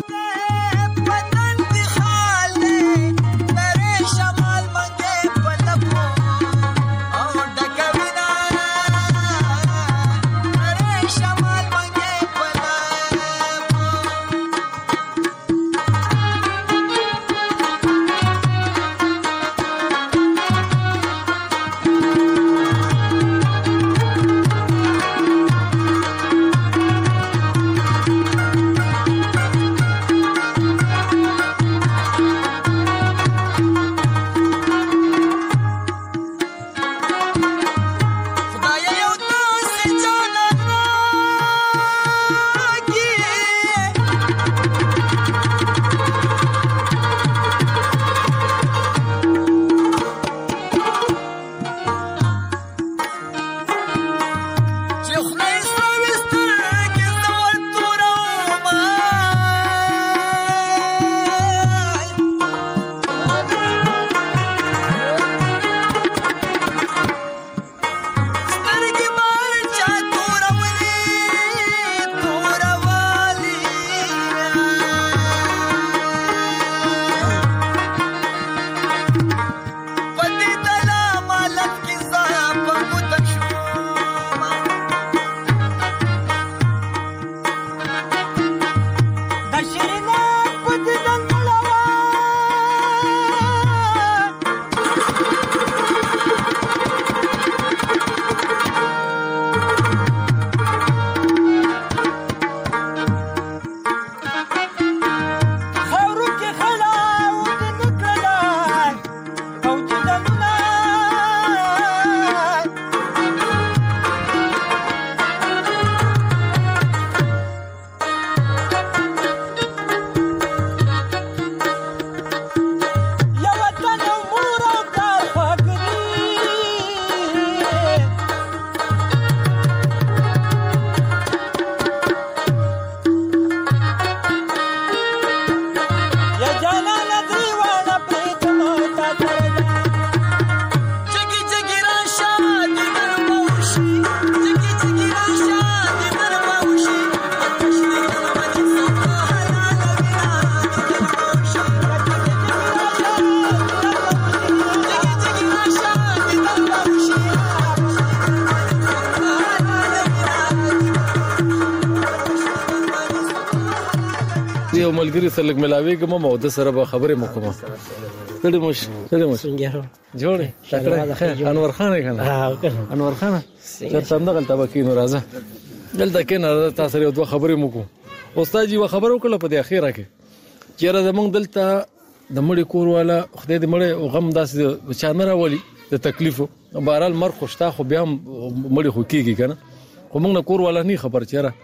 Speaker 7: یو ملګری سره لګ ملاوي کوم مو د سره به خبرې مکوم کړي مش کړي مش جوړه شکر انور خان کنه انور خان تر څنګه غلطه وکینو راځه دلته کې نه تاسو یو دوه خبرې مکو استاد جی و خبرو کله په اخیره کې چیرې زمونږ دلته د مړي کور والا خدای دې مړي غم داسې چانه راولي د تکلیفو بهرال مر خوشتا خو بیا مړي خو کیږي کنه خو موږ نه کور والا نه خبر چیرې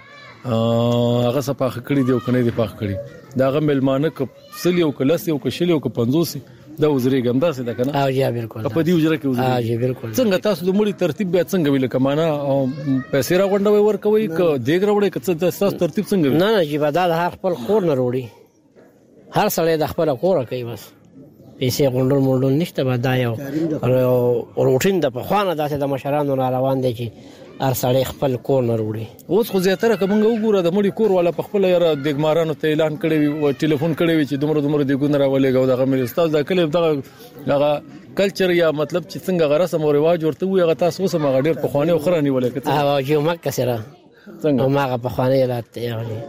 Speaker 7: هغه صفه کړی دی او کنه دی پاک کړی دا غو ملمانه ک سلیو ک لسیو ک شلیو ک پنځوس دا وزري ګم دا څه ده کنه
Speaker 10: او یا بالکل
Speaker 7: په دې وزره کې وزري
Speaker 10: ها جی بالکل
Speaker 7: څنګه تاسو د مړي ترتیب بیا څنګه ویل کمانه پیسې را غونډوي ور کوي ک دیګ راوړي ک تاسو ترتیب څنګه
Speaker 10: نه نه جی بدل هر خپل خور نه وروړي هر سړی د خپل خور کوي بس پیسې غونډول مونډول نشته بدا یو روټین د په خوانه داسې د مشرانو را روان دي چې ار سړی خپل کور نه وروړي
Speaker 7: اوس خو زیاتره کومه وګوره د مړي کور والا په خپل یاره دګمارانو ته اعلان کړی او ټلیفون کړی چې دومره دومره دګونه راولېګو دغه مې استاد د کله دغه دغه کلچر یا مطلب چې څنګه غرسم او رواج ورته وي هغه تاسو سم غډیر په خوانه خرانی ولې کته
Speaker 10: او جو مکه سره څنګه ماغه په خوانه راته یعنی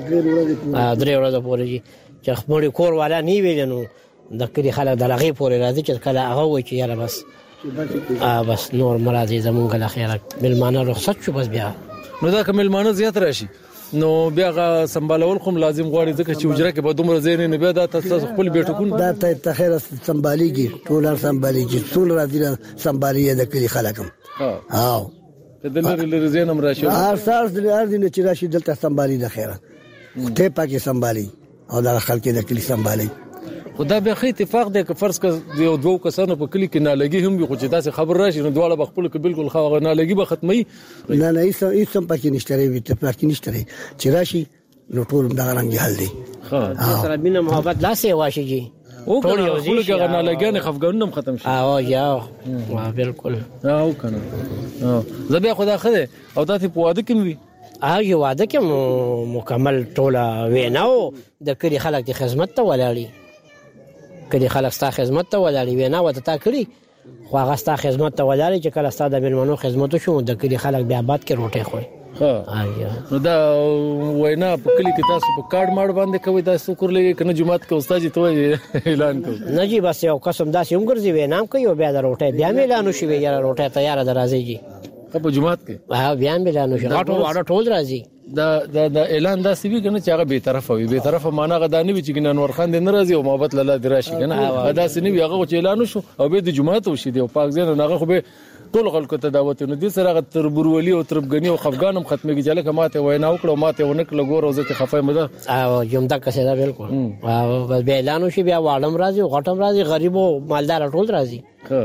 Speaker 10: درې ورځې پورې چې خپل کور والا نی ویلنو د کلی خلک دلغه پورې راځي چې کله هغه وایي چې یاره بس ا بس نور مرادي زمونږ له خیره ملمانه رخصت شو بس بیا
Speaker 7: نو دا کوم ملمانه زیات راشي نو بیا غا سمبالول خو لازم غواړي ځکه چې وجره کې به دومره زین نه بیا دا تاسو خپل بیٹکون
Speaker 8: دا ته تخیر سمباليږي ټول سمباليږي ټول راځي سمبالي د کلی خلکم ها
Speaker 7: د لری لری زینم راشي
Speaker 8: هر سال د اردن چې راشي دلته سمبالي د خیره ته پاکي سمبالي او د خلک د کلی سمبالي
Speaker 7: خدا به خې اتفاق دی که فرض کړه یو دوه کسانو په کلی کې نالګي هم وي خو چې تاسو خبر راشي نو دواړه بخپل کې بالکل خو نالګي به ختمي
Speaker 8: نه نه هیڅ هیڅ پکې نشته وي ته پکې نشته چې راشي نو ټول دا رنګ حل دی
Speaker 10: ها سره بینه محبت لاسه واشي جی
Speaker 7: او ټول یو ځای کې نالګي خفګانونه ختم شي
Speaker 10: او یا بالکل
Speaker 7: او کنه زبیا خدا خده او تاسو په واده کې وي
Speaker 10: هغه واده کې مکمل ټوله ویناو د کلی خلک د خدمت ته ولاړی کله خلک ستا خدمت ته ولاړی وینا وته تا کړی خو هغه ستا خدمت ته ولاړی چې کله ستا د ملمنو خدمت شو د کلی خلک بیا باد کې روټه خوري
Speaker 7: ها نو دا وینا په کلی کې تاسو په کارت ماړ باندې کوي تاسو کورلې کنه جمعات کې استاد ته اعلان کوي
Speaker 10: نه جی بس یو قسم داسې عمرځي وینا کوي او بیا د روټه بیا اعلان شي یا روټه تیار ده راځي جی
Speaker 7: په جمعات کې
Speaker 10: ها بیا اعلان شي غاټو واړه ټول راځي
Speaker 7: دا دا د اعلان دا سی وی کنه چې هغه به طرفه وي به طرفه معنا غدانې وي چې انور خان د ناراضي او محبت لاله دراشي کنه دا سنوي هغه چې اعلان شو او به د جمعه ته وشي دی او پاک ځین هغه خو به ټول خلکو ته دعوت نه دي سره تر برولي او تربګنی او خفګانم ختميږي چې لکه ماته وینا وکړو ماته ونکړه ګور او زه ته خفای مده
Speaker 10: او جمعه کسه دا بالکل او بس به اعلان شي بیا واړم راځي او غټم راځي غریب او مالدار ټول راځي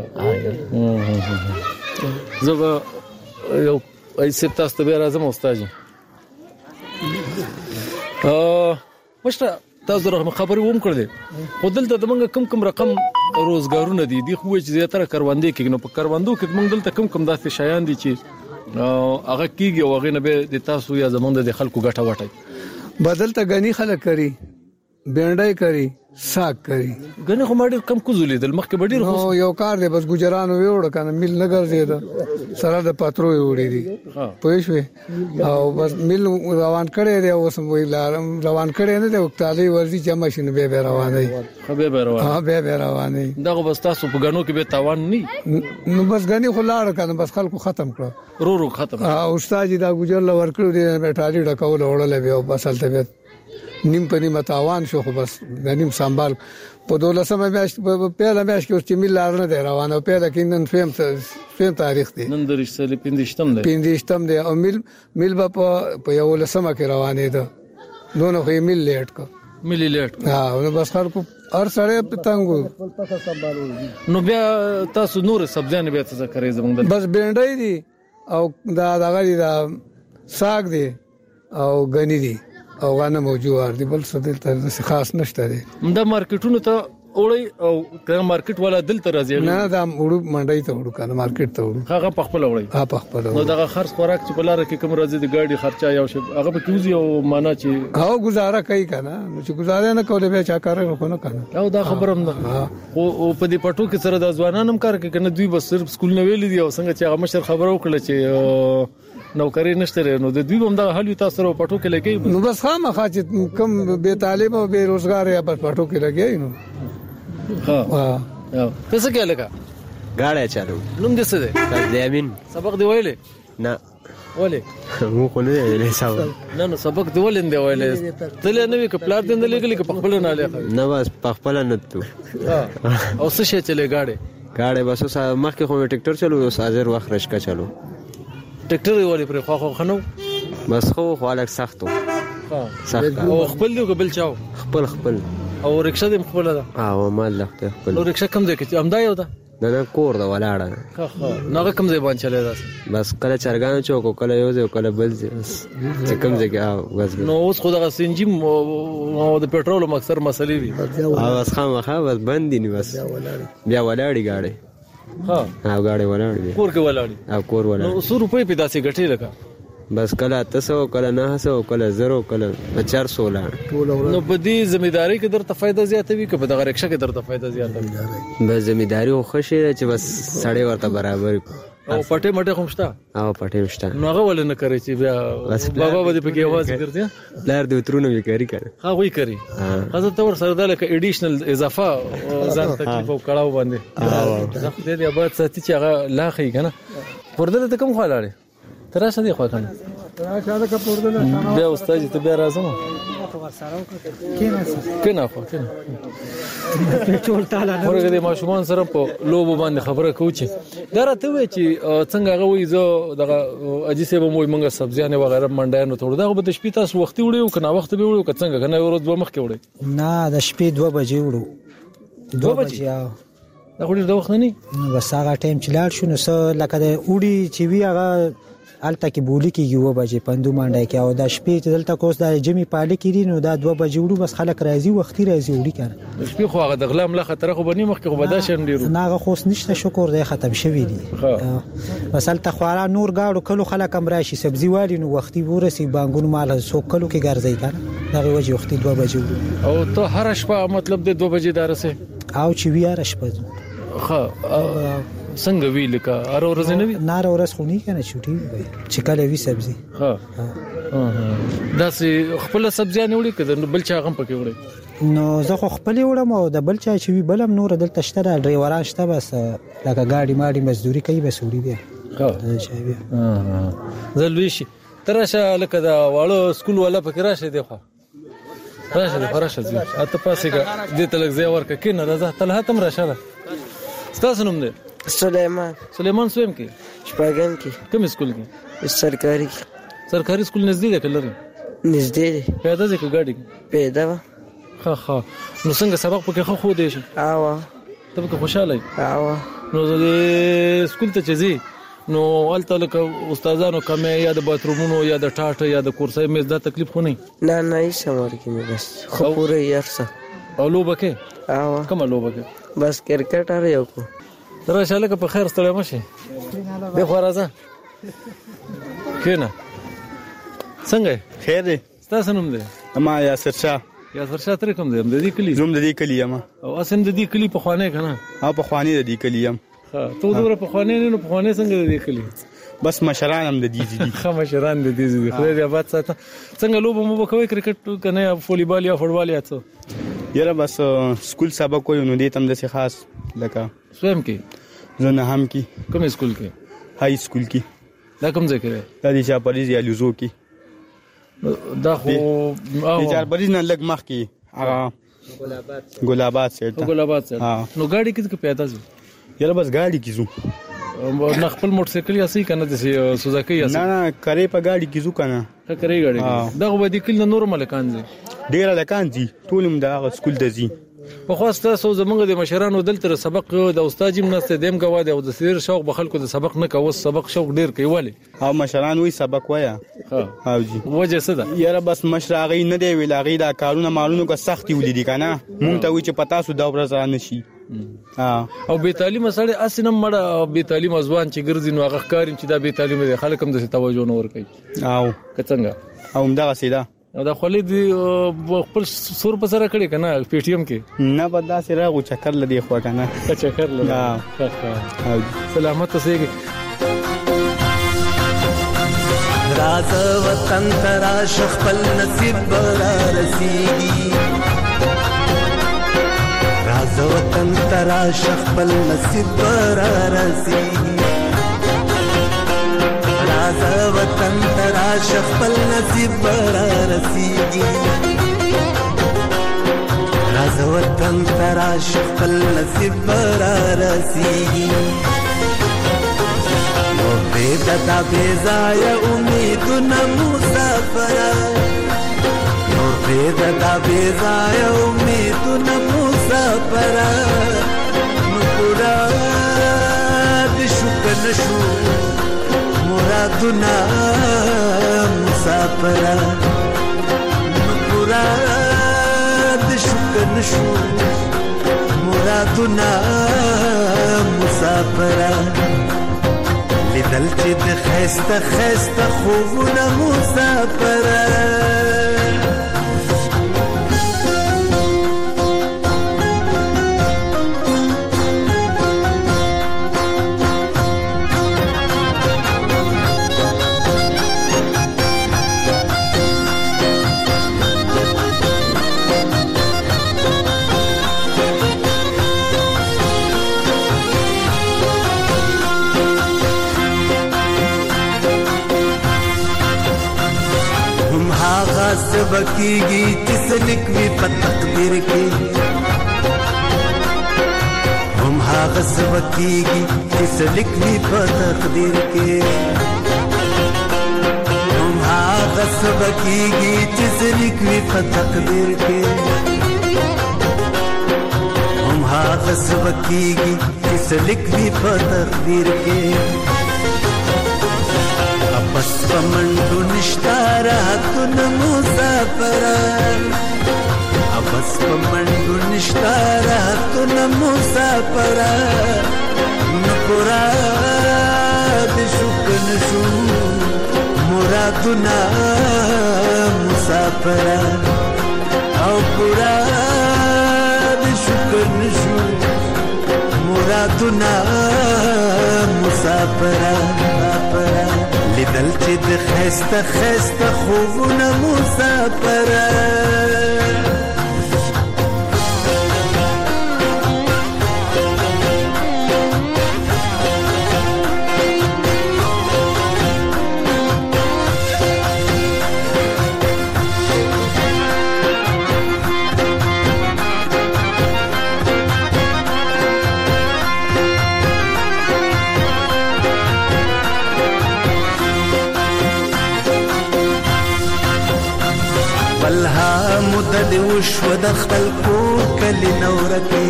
Speaker 7: زه یو ایسه تاسو ته راځم استاد ا مشته تاسو رقم خبري ووم کړل خو دلته د منګه کم کم رقم روزګارونه دي دی خو چې زیاتره کاروندې کې نو په کاروندو کې منګ دلته کم کم داسې شایان دي چې هغه کیږي او هغه نه به د تاسو یا زمونږ د خلکو ګټه وټي
Speaker 12: بدلته غني خلک کوي بینډای کوي ساک کوي
Speaker 7: غنه خو ماډر کم کوزولې د مخ کې بډیر
Speaker 12: خو یو کار دی بس ګجران ویوړ کنه مل نه ګرځي سره د پاترو وړي دي پوه شو او بس مل روان کړي دی اوس وی روان کړي نه دی وکټالي ورزي چې ماشين به به روانه
Speaker 7: خو به به روانه
Speaker 12: ها به به روانه
Speaker 7: دغه بس تاسو په غنو کې به تاوان نه
Speaker 12: نو بس غني خو لاړ کنه بس خلکو ختم کړ
Speaker 7: رو رو ختم
Speaker 12: او استاد دا ګجر لا ورکړو دی میټالي ډکول وړل به بس هلته نیم په نیمه تاوان شو خو بس غنیم سنبال په دولسمه میاشت په پیله میاشت کې چې مل لار نه دی روانه پیله کې نن فهم فهم تاریخ دی
Speaker 7: نن درشتل پندشتم دی
Speaker 12: پندشتم دی او مل مل په په یو لسمه کې روانه ده دونه خو مل لیټ کو
Speaker 7: مل لیټ
Speaker 12: ها نو بس خلکو هر سړی پتنګو
Speaker 7: نو بیا تاسو نور سبزیان بیا څه کوي زمونږ
Speaker 12: بس بینډای دي او دا دغه دي دا ساګ دي او غنی دي او غنه موجود دي بل څه دلته خاص نشته دي
Speaker 7: دا مارکیټونو ته وړي او کله مارکیټ والا دلته راځي
Speaker 12: نه دا وړو منډای ته وړو کنه مارکیټ ته وړو
Speaker 7: هغه په خپل وړي
Speaker 12: ها په خپل
Speaker 7: نو دا خرڅ خوراک چې بلاره کې کوم راځي د ګاډي خرچه یو شی هغه په کیږي او معنا چې
Speaker 12: هاو گزاره کوي کنه نو چې گزاره نه کوله به چا کار نه کنه
Speaker 7: او دا خبرم نه او په دې پټو کې سره د ځوانانو کار کوي کنه دوی بس صرف سکول نه ویل دي او څنګه چې هغه مشر خبرو کړل چې نوکری نشته نو د دوی هم دا حل تاسو سره پټو کې لګي
Speaker 12: نو بس خامخا چې کم بے تعلیم او بے روزګار یا بس پټو کې لګي نو
Speaker 7: ها ها څه کې لګا
Speaker 13: غاړه چالو
Speaker 7: نوم دې څه دی
Speaker 13: فضل امین
Speaker 7: سبق دی ویلې
Speaker 13: نه
Speaker 7: ولې
Speaker 13: مو خو نه ویلې سبق
Speaker 7: نه نو سبق دی ولې دی ویلې تل نه وی کپلار دې نه لګلې ک خپل نه لګا
Speaker 13: نه بس خپل نه تو
Speaker 7: او څه شي چلے گاډي
Speaker 13: گاډي بس مخکې خو ټریکټر چلو او سازر وخت رشکا چلو
Speaker 7: ټریکټر ویلې پر خو خو خنو
Speaker 13: بس خو خو الګ سختو
Speaker 7: ها سخت او خپل دی قبل چاو
Speaker 13: خپل خپل
Speaker 7: او رکشا دې خپل ده
Speaker 13: او مال لخته خپل
Speaker 7: او رکشا کم دی کې امدا یو ده
Speaker 13: نه کور دا ولاړه
Speaker 7: ها ها نو کم ځای باندې چلے ده
Speaker 13: بس کله چرګانو چوک کله یو ځای کله بل ځای چې کم ځای کې بس
Speaker 7: نو اوس خو دا سنجیم او د پېټرول مکسر مسلې وي
Speaker 13: او بس خامخا بس بند دي بس بیا ولاړی گاډي
Speaker 7: ها
Speaker 13: او گاډي ولاړی
Speaker 7: کور کې ولاړی
Speaker 13: او کور ولاړی
Speaker 7: نو سو روپۍ په داسې غټي لگا
Speaker 13: بس کله تاسو کله نه سو کله زرو کله چار سو لاړ
Speaker 7: نو په دې ځمېداري کې درته فائدہ زیاته وي که په دغه رکشا کې درته فائدہ زیاته وي
Speaker 13: بس ځمېداري خو خشه چې بس سړی ورته برابر
Speaker 7: او پټه مټه خومشتا
Speaker 13: او پټه مشتا
Speaker 7: نو هغه ول نه کوي چې بیا بابا به په کې आवाज ګرځي
Speaker 13: لار دې ترونه وی کوي کړه
Speaker 7: ها وی کوي حضرت تور سره دلته اډیشنل اضافه ځان تکلیف او کړهو باندې زه دې دې آباد ساتي چې هغه لا خي کنه پرده ته کوم خلاله تراشه دی خو کنه
Speaker 12: تراشه دا پرده
Speaker 7: بیا استاد ته بیا راځم کینه خو کینه
Speaker 9: ټول تعالی
Speaker 7: ورګه د ماشومان سره په لوبو باندې خبره کوي دا راته وی چې څنګه هغه وی زه دغه اجي سه به مو منګه سبزیانه وغیرہ منډایانو ټول دا به د شپې تاسو وختي وړي او کنه وخت به وړي څنګه کنه ورځ دوه مخ کې وړي
Speaker 9: نه د شپې دوه بجې وړو
Speaker 7: دوه بجې دا خو ډېر د وخت نه
Speaker 9: نو بس هغه ټایم چې لاړ شو نو سه لکه د وړي چې وی هغه الته کې بولی کې یو بجې پندو منډه کې او د شپې ته دلته کوس د جمی پاله کې نو دا دوه بجې وړو بس خلک راځي وختي راځي وړي کنه
Speaker 7: د شپې خو هغه د غلام لا خطر خو بني مخ کې خو بدا شم ډیرو
Speaker 9: نه هغه خوښ نشته شکر دی ختم شوی دی بس الته خوارا نور گاړو کلو خلک هم راشي سبزی والی نو وختي ورسي بانګونو مال سو کلو کې ګرځي کنه دا وجه وختي دوه بجې وړو
Speaker 7: او ته هر شپه مطلب د دوه بجې دارسه
Speaker 9: او چې وی هر شپه
Speaker 7: خا څنګه وی لکه ار ورځ نه وی
Speaker 9: نار ورځ خو نه کنه چټي وي چې کله وی سبزي
Speaker 7: ها دا سي خپل سبزیان وړي کده بل چا غم پکې وړي
Speaker 9: نو زه خو خپل وړم او د بل چا چې وی بلم نور دلته شته ډرایوران شته بس لکه گاډي ماډي مزدوري کوي بس وړي بیا
Speaker 7: ها
Speaker 9: دا چا بیا
Speaker 7: ها زلوي شي ترشه لکه دا واړو سکول ولا پکې راشه دی خو راشه دی راشه دی اته پاسه دې تلک زی ورکه کینه راځه تله تم راشه ستاسو نوم دی
Speaker 14: سلیمان
Speaker 7: سلیمان سویم کې
Speaker 14: شپږم کې
Speaker 7: کوم سکول کې
Speaker 14: سرکاري
Speaker 7: سرکاري سکول نږدې ده کلري
Speaker 14: نږدې ده
Speaker 7: پیاده ځکه ګاډي
Speaker 14: پیاده وا
Speaker 7: ها ها نو څنګه سبق پکې خو خو دی شي
Speaker 14: اوا
Speaker 7: ته پکې خوشاله
Speaker 14: اوا
Speaker 7: نو زه سکول ته چزي نو الته لکه استادانو کمه یا د باترومونو یا د ټاټ یا د کورسای مې دا تکلیف خو نه
Speaker 14: نه نه هیڅ امر کې نه بس خو پوره یارسه
Speaker 7: او لوبکه
Speaker 14: اوا
Speaker 7: کوم لوبکه
Speaker 14: بس کرکټ اره یو کو
Speaker 7: راشه لکه په خیر ستړی مشي به خو راځه کینه څنګه
Speaker 15: خیر دی
Speaker 7: ستاسو نوم دی
Speaker 15: اما یاسر شاه
Speaker 7: یا سرشا تر کوم د دې کلی
Speaker 15: زوم د دې کلی یم
Speaker 7: او اسم د دې کلی په خوانه کنه
Speaker 15: ها په خوانه د دې کلی یم
Speaker 7: ها ته دوره په خوانه نه په خوانه څنګه د دې کلی
Speaker 15: بس مشران هم د دې دي
Speaker 7: خه مشران د دې دي خو دې آباد ساته څنګه لوب مو وکوي کرکټ کنه یا فوټبال یا فوټبال یا څه
Speaker 15: یاره بس سکول سبق کوي نو دې تم د خاص لکه
Speaker 7: سویم کې
Speaker 15: زه نه هم کې
Speaker 7: کوم سکول کې
Speaker 15: های سکول کې
Speaker 7: دا کوم ځای کې
Speaker 15: دا د چاپریز یا لوزو کې
Speaker 7: دا خو
Speaker 15: د چاپریز نه لګ مخ کې هغه ګلابات ګلابات سیټ
Speaker 7: ګلابات سیټ نو ګاډي کې پیدا زو
Speaker 15: یاره بس ګاډي کې زو
Speaker 7: نه خپل موټر سایکل یا سې کنه د سوزاکی یا
Speaker 15: نه نه کرے په ګاډي کې زو کنه
Speaker 7: کرے ګاډي دا خو د کله نورمال کان دي
Speaker 15: ډیر لکان دي ټولم دا سکول د زی
Speaker 7: په خواسته سو زمونږ د مشرانو دلته سبق د استاد جیم نسته دیم غوا د او د سیر شوق بخلکو د سبق نه کوي سبق شوق ډیر کوي ولی
Speaker 15: او مشران وی سبق وایا
Speaker 7: ها
Speaker 15: او جی
Speaker 7: وجه څه ده
Speaker 15: یاره بس مشراغي نه دی ویل غي دا کارونه مالونو کو سختي ولیدي کنه مونږ ته وی چې پتا سو دا ورځ نشي ها
Speaker 7: او به تعلیم سره اسنه مړه به تعلیم ځوان چې ګرځي نو هغه کارین چې دا به تعلیم دي خلک هم د توجه نه ور کوي
Speaker 15: او
Speaker 7: څنګه
Speaker 15: او دا سیدا
Speaker 7: دا خولې دی خپل سور په سره کړی کنه پی ټی ایم کې
Speaker 15: نه بدا سره غو چکر لدی خو کنه
Speaker 7: چکر لدی
Speaker 15: ها
Speaker 7: سلامت اوسئ
Speaker 16: راز وطن ترا شخپل نصیب برا رسیدی راز وطن ترا شخپل نصیب برا رسیدی راز وطن ترا شخپل نصیب برا رسیدی راز وطن ترا شخپل نصیب برا رسیدی بیدتا بیزای امیدنا مسافرا نور بیدتا بیزای امیدنا مسافرا نپورا دشک نشو مرادنا مسافرا نپورا دشک نشو مرادنا مسافرا لیدل چې د خسته خسته خوبونه مسافره بکیږي چې سلک وي په تقدیر کې هم هغه سبکیږي چې سلک وي په تقدیر کې هم هغه سبکیږي چې سلک وي په تقدیر کې هم هغه سبکیږي چې سلک وي په تقدیر کې بس پمنډو نشتا راتون مسافران بس پمنډو نشتا راتون مسافران نپورا دشک نشو مرادنا مسافران او پورا دشک نشو مرادنا مسافران لیدل چې د خسته خسته خوبونه مسافره مدد وشو د خپل کور کلی نورکی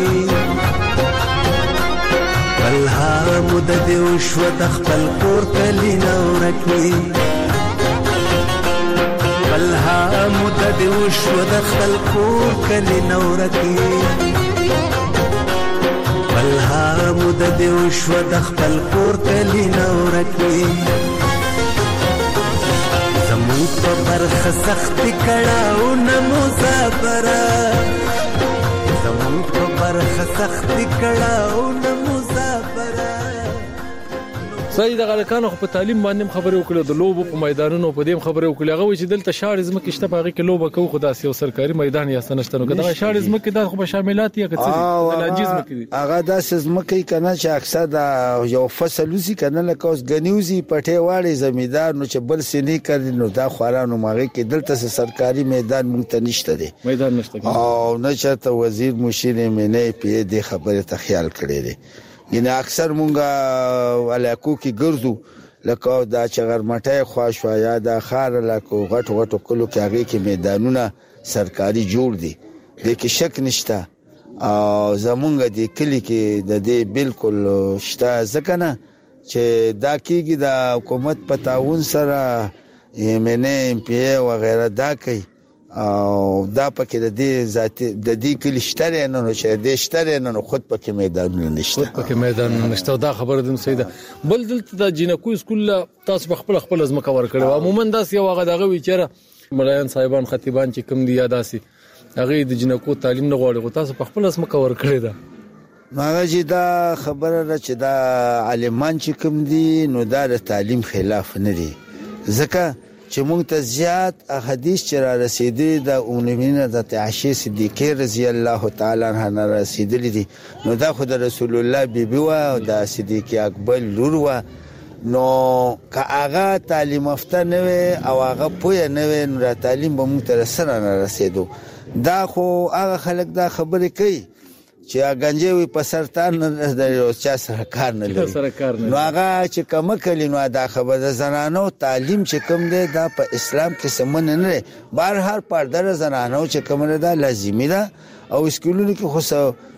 Speaker 16: بلها مدد وشو د خپل کور کلی نورکی بلها مدد وشو د خپل کور کلی نورکی بلها مدد وشو د خپل کور کلی نورکی زموږ په برخه سخت کړهو نه مسافره زمون په برخه سخت کړهو نه مسافره.
Speaker 7: صحیح د غلکانو په تعلیم باندې خبرې وکړو د لوبو په میدانونو په دې خبرې وکړو هغه چې دلته شاړ زمکه شته په هغه کې لوبه کوي خو داسې یو سرکاري میدان یا سنشتنو کدا شاړ زمکه د خو شاملات یا کڅ دي لانجیز مکه
Speaker 6: هغه داسې زمکه کنه چې اکثر د یو فصل وسی کنه لکه اوس غنیوزي پټه واړي زمیدار نو چې بل سینې کړي نو دا خورانو ماغه کې دلته سرکاري میدان مونږ ته نشته دی
Speaker 7: میدان نشته
Speaker 6: او نه چاته وزیر مشیر مینه پی دې خبره ته خیال کړی دی ینه اکثر مونږه علاقو کې ګرځو لکه دا چغرمټه خواشوا یا د خار لکه غټ غټ کلو کې هغه کې میدانونه سرکاري جوړ دي د کې شک نشته او زمونږ د کلی کې د دې بالکل شته ځکه نه چې دا کېږي د حکومت په تعاون سره یمنه ام پی او غیره دا کوي او دا پکې د دې ذاتي د دې کلی شتره نه نو چې د شتره نه نو خود پکې میدان نشته
Speaker 7: خود پکې میدان نشته دا خبره ده سیده بل دلته د جنکو سکول تاسو خپل خپل ازمکه ور کړو عموما داس یو هغه دغه ویچره ملایان صاحبان خطیبان چې کوم دی یاداسي هغه د جنکو تعلیم نه غواړي تاسو خپل ازمکه ور کړی دا
Speaker 6: ماغه چې دا خبره ده چې دا عالمان چې کوم دي نو دا د تعلیم خلاف نه دي ځکه چې موږ ته زیات احادیث چې را رسیدي د امونه د عائشه صدیقه رضی الله تعالی عنها رسیدلې دي نو دا خو د رسول الله بیبي و او د صدیق اکبر لور و نو که هغه تعلیم یافته نه وي او هغه پوهه نه وي نو تعلیم به موږ ته سره نه رسیدو دا خو هغه خلک دا خبرې کوي چې اګنجوي په سرطان د یو چا سره کار نه لري نو هغه چې کوم کلی نو دا خبره د زنانو تعلیم چې کوم دی دا په اسلام کې سمون نه لري بهر هر پردر زنانو چې کوم ده لازمي ده او سکولونو کې خو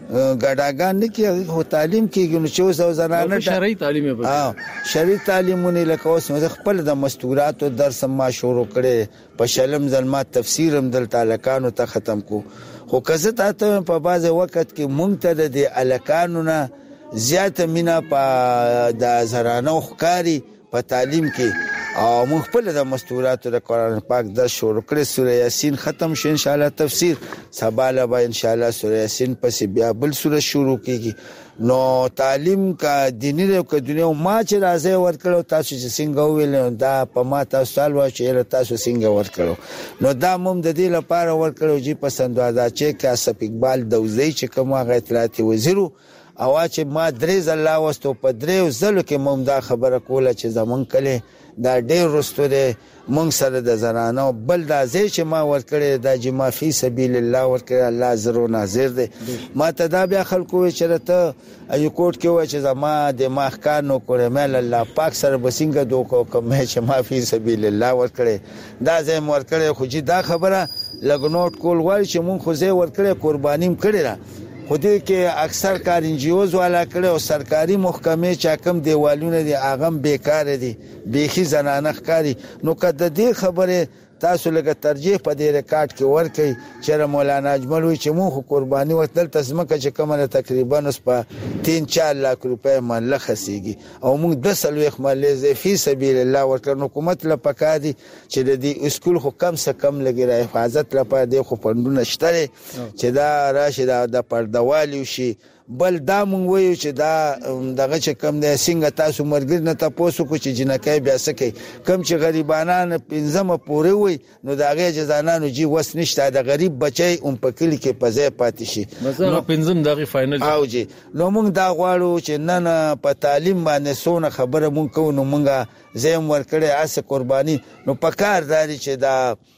Speaker 6: ګډاګان نه کې هو تعلیم کېږي نو چې اوس زنانه
Speaker 7: شرعي تعلیم به
Speaker 6: ها شرعي تعلیمونه لکه اوس خپل د مستورات او درس ما شروع کړي په شلم ظلمات تفسیر هم دل تعلقانو ته ختم کو خو کزه ته په باز وخت کې مونږ ته د الکانو نه زیات مینا په د زرانو ښکاری په تعلیم کې او مونږ خپل د مستورات د قران پاک د شروع کړي سوره یاسین ختم شي ان شاء الله تفسیر سباله به ان شاء الله سوره یاسین پس بیا بل سوره شروع کیږي نو تعلیم کا دینی او کا دنیا ما چې راځي ورکړو تاسو چې څنګه ویل دا په ما تاسو سوال و چې تاسو څنګه ورکړو نو دا موږ د دې لپاره ورکړو چې پسندوازه چې کاسب اقبال دوزی چې کومه اطلاعاتي وزیرو او چې ما درې ځله واستو په درې ځلو کې موږ دا خبره کوله چې زمون کله دا ډېر رستوره مونږ سره د زنانو بل دا ځای چې ما ورکړی دا جما فی سبیل الله ورکړی الله زرو ناظر دی ما ته دا بیا خلکو چې راته ایو کوټ کې و چې زما د ماخکانو کړه مل الله پاک سره بسنګ دوکو کوم چې ما فی سبیل الله ورکړی دا ځای ورکړی خو چې دا خبره لګنوټ کول وای چې مونږ خو ځای ورکړی قربانیم کړی را خو دې کې اکثر کار انجیوز والا کړي او سرکاري محکمې چا کم دیوالونه دي اغم بیکار دي بيخي زنانه ښکاری نو کده دې خبره تاسو لګه ترجیح په دې ریکارډ کې ورکړي چې مولانا اجمل وی چې مو قرباني ورتل تسمکه چې کومه تقریبا اوس په تین چار لک روپے مله خسيږي او موږ د سلوخ ملې فی سبیل الله ورکړو حکومت لپاره دي چې د دې اسکول خو کم څه کم لګي را حفاظت لپاره د خو پندونه شته چې دا راشد د پردوالي شي بل دا مونږ وایو چې دا دغه چې کم د څنګه تاسو مرګ نه تاسو کو چې جنکای بیا سکه کم چې غریبانان پنځمه پورې وي نو دا غي جزانانو جی وس نشته د غریب بچي اون په کلی کې پځه پاتې شي
Speaker 7: نو پنځم دغه فائنل
Speaker 6: او جی نو مونږ دا غواړو چې نن په تعلیم باندې سونه خبره مونږ کوو نو مونږه زم ورکړې اس قرباني نو پکار داري چې دا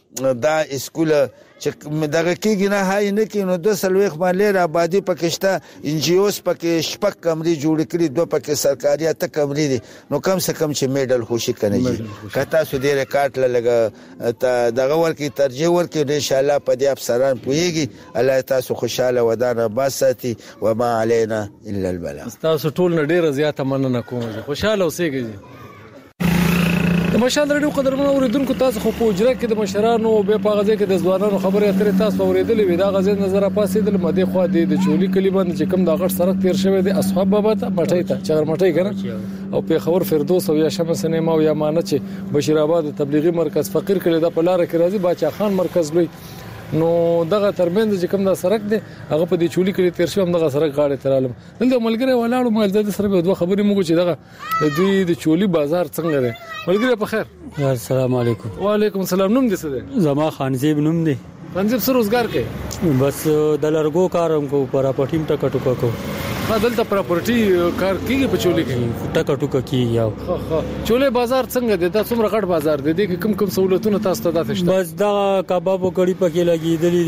Speaker 6: دا اسکول چې دغه کېږي نه هاي نه کې نو د سلوخ باندې آبادی پکشته انجیوس پکې شپک کمرې جوړ کړي دوه پکې سرکاري ته کمرې دي نو کم څه کم چې میډل خوشي کنه کته سو دې ریکارډ لګه دغه ورکی ترجیح ورکی ان شاء الله په دې افسران پويږي الله تاسو خوشاله ودانه باساتي وما علينا الا البلاغ
Speaker 7: تاسو ټول نه ډیره زیاته مننه کوم خوشاله اوسئ مشال رډیو قدرمنو اوریدونکو تاسو خو په اجرا کې د مشرانو به په غزه کې د ځوانانو خبرې اترې تاسو اوریدلې وي دا غزه نظر پاسې د مده خو د چولي کلی باندې چې کوم د غټ سرک تیر شوی دی اصحاب بابا ته مټی ته چغر مټی کنه او په خبر فردوس او یا شمس سینما او یا مانه چې بشیر آباد تبلیغي مرکز فقیر کړي د پلار کې راځي باچا خان مرکز لوي نو دغه ترمنځ چې کوم دا سرک دی هغه په دې چولي کې تیر شو هم دغه سرک غاړه ترالم دلته ملګری ولاړو مال د سره به دوه خبرې موږ چې دغه د دوی د چولي بازار څنګه دی ملګری په خیر
Speaker 17: السلام علیکم
Speaker 7: وعلیکم السلام نوم دې څه دی
Speaker 17: زما خانزیب نوم دی
Speaker 7: خانزیب سره روزګار کوي
Speaker 17: بس د لرګو کارم کو پر پټیم ټکټ ټکو کو
Speaker 7: ها دلته پراپرټي کار کیږي په چولي کې
Speaker 17: ټکټ ټکو کیږي یو
Speaker 7: ها ها چولي بازار څنګه دی دا څومره غټ بازار دی د کوم کوم سہولتونه تاسو ته داتشته
Speaker 17: بس دا کباب او کړي پکې لګیدلې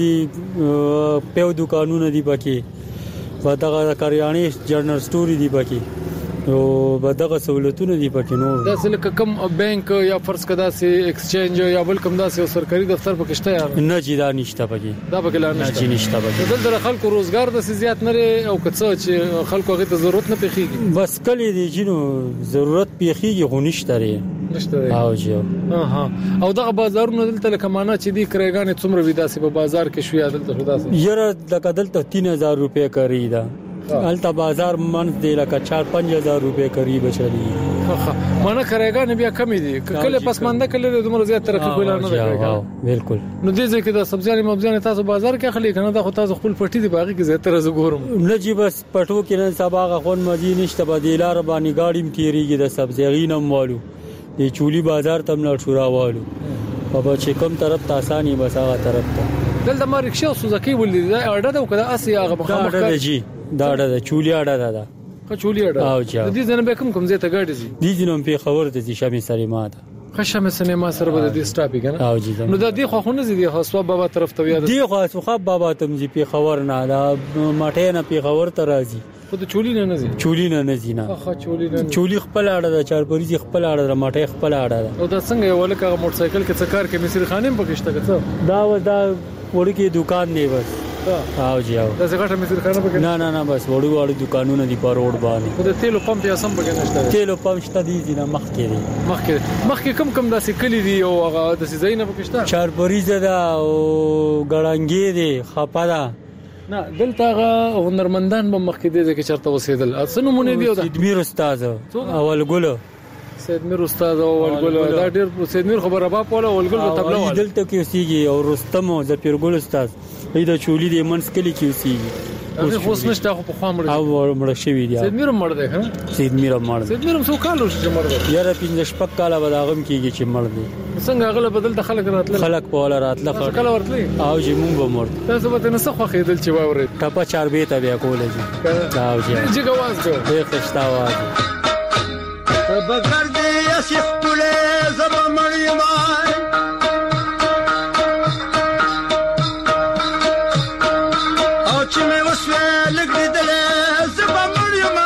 Speaker 17: دي په دکانونو دي پکې په دغه کاریانې جنرال سٹوري دي پکې او بدغه سہولتونه دي پکې نو
Speaker 7: دا څه کوم بانک یا فرض کدا سي ایکسچینج یا بل کوم دا سي سرکاري دفتر پکې شته یار
Speaker 17: نه جی دا نشته پکې
Speaker 7: دا پکې لا
Speaker 17: نشته نشته پکې
Speaker 7: دلته خلکو روزګار د زیات نه او کڅ چې خلکو هغه ته ضرورت نه پیخيږي
Speaker 17: بس کلی دي جنو ضرورت پیخيږي خو نشته لري
Speaker 7: نشته
Speaker 17: او جو
Speaker 7: ها او دغه بازارونه دلته لکه معنا چې دي کرایګانې څومره ویداسي په بازار کې شوې دلته خدا سي
Speaker 17: یره دغه دلته تین هزار روپے کوي دا الته بازار منځ دی لکه چار پنځه هزار روپے قریب چلی
Speaker 7: مانه کرایګان بیا کم دي کله پسمانده کله د عمر زیات ترقی کوله نه
Speaker 17: راځي بالکل
Speaker 7: نو دې ځکه د سبزیانې مبزیانې تاسو بازار کې اخلي کنه دا خو تاسو خپل پټي دی باغی کې زیات تر زګورم
Speaker 17: نه جی بس پټو کې نه سبا غون مدي نشته بدیلار باندې گاډیم تیریږي د سبزیانم والو د چولی بازار تم نه شورا والو بابا چې کوم طرف تاسانی بس هغه طرف ته
Speaker 7: دلته ما رکشا سوزکی ولې دا اړه دا کده اسی هغه
Speaker 17: مخامخ جی دا دا چولی اړه دا
Speaker 7: خو چولی اړه
Speaker 17: او چا
Speaker 7: د دې ځنه به کوم کوم زه ته ګاډي زی
Speaker 17: دي جنوم په خبر د دي شامي سلیما ده
Speaker 7: خشمه سینما سره به د سټاپی کنه
Speaker 17: او جی
Speaker 7: نو د دې خو خو نه زی د حساب بابا طرف ته یاد
Speaker 17: دی خو حساب بابا تم جی په خبر نه دا ماټه نه په خبر ته راځي
Speaker 7: خو د چولی نه نه زی
Speaker 17: چولی نه نه زی نه
Speaker 7: خو چولی نه
Speaker 17: چولی خپل اړه د چارپریزي خپل اړه د ماټه خپل اړه
Speaker 7: او دا څنګه یو لکه موټر سایکل کې څه کار کې مصری خانم پکشته کڅ
Speaker 17: دا و دا وړکی دکان دی بس او جی او
Speaker 7: دا څنګه مصری خانم پکې
Speaker 17: نه نه نه بس وړو وړو دکانونه دی په روډ باندې
Speaker 7: خو د تیلو پمپ یا سم پکې نشته
Speaker 17: تیلو پمپ شته دی نه مخ کې دی
Speaker 7: مخ کې مخ کې کم کم داسې کلی دی او هغه د سیزاینه پکشته
Speaker 17: چارپریزه دا او ګړنګي دی خپدا
Speaker 7: نه دلته هغه هنرمندان به مخ کې دي چې چرته وسیدل اسنه مونږ دی
Speaker 17: او د میر استاد اول ګلو
Speaker 7: سید میر استاد او ولګل دا ډیر سید میر خبره با پوله ولګل په تبلو
Speaker 17: دلته کې اوسېږي او رستم او ظفرګل استاد دا چولی دی منس کلی کې اوسېږي
Speaker 7: اوس اوس نشته خو په خوا مړ
Speaker 17: او مړ شوی دی
Speaker 7: سید میر مړ دی ها
Speaker 17: سید میر مړ
Speaker 7: سید میر څو کال وشو مړ دی
Speaker 17: یاره پنځه شپږ کال به داغم کېږي چې مړ دی
Speaker 7: څنګه غل بدل د خلک راتل
Speaker 17: خلک په ولا راتل
Speaker 7: خلک کله ورتلی
Speaker 17: او چې مونږ به مړ
Speaker 7: تاسو به نه څه خو خېدل چې واورې
Speaker 17: ټپه چار به ته بیا کولې دا او چې
Speaker 7: چې گواز کو
Speaker 17: به خشتا واځي
Speaker 16: بغیر دې اسې خپل زما مړی ما او چې مې وسوې لګې دلې زما مړی ما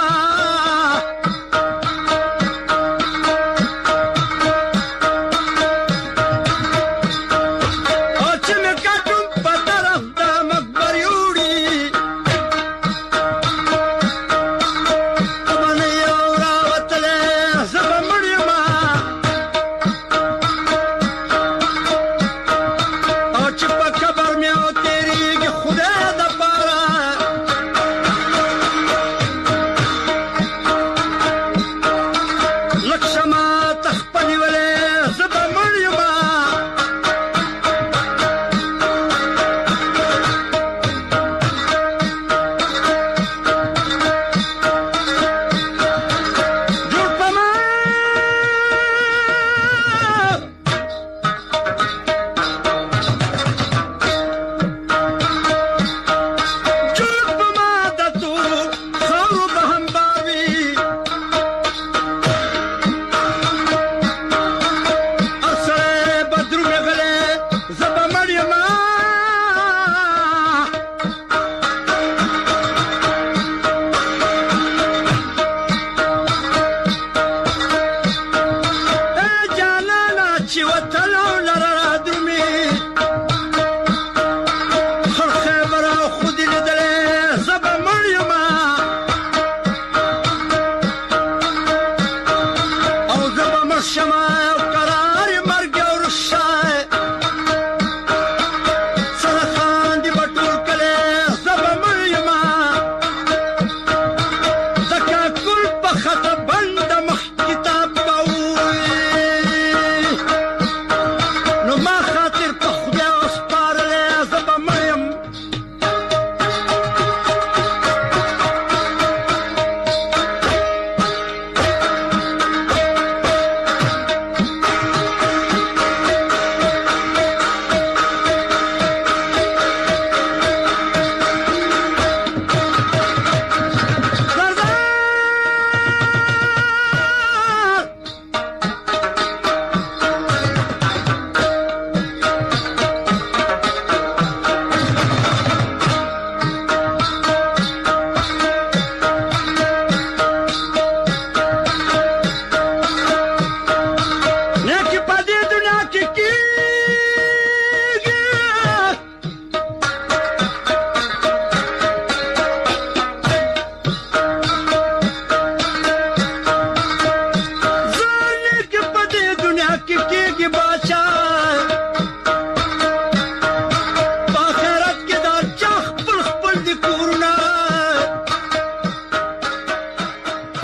Speaker 16: او چې مې کټم په طرف د مقبر یوړي امنه یو راوتلې زما مړی ما او چې په قبر مې او تیریږي خدای د پاره لک شمع تخپلې ولې زما مړی ما جوړ په ما جوړ په ما د تورو خاورو به هم باوي اصله بدرو مې غلې زبا مړی ما اے جانانا چې وتلو لره درومي خر خیبر خود لیدلې زبا مړی ما او زبا مرشما او کرا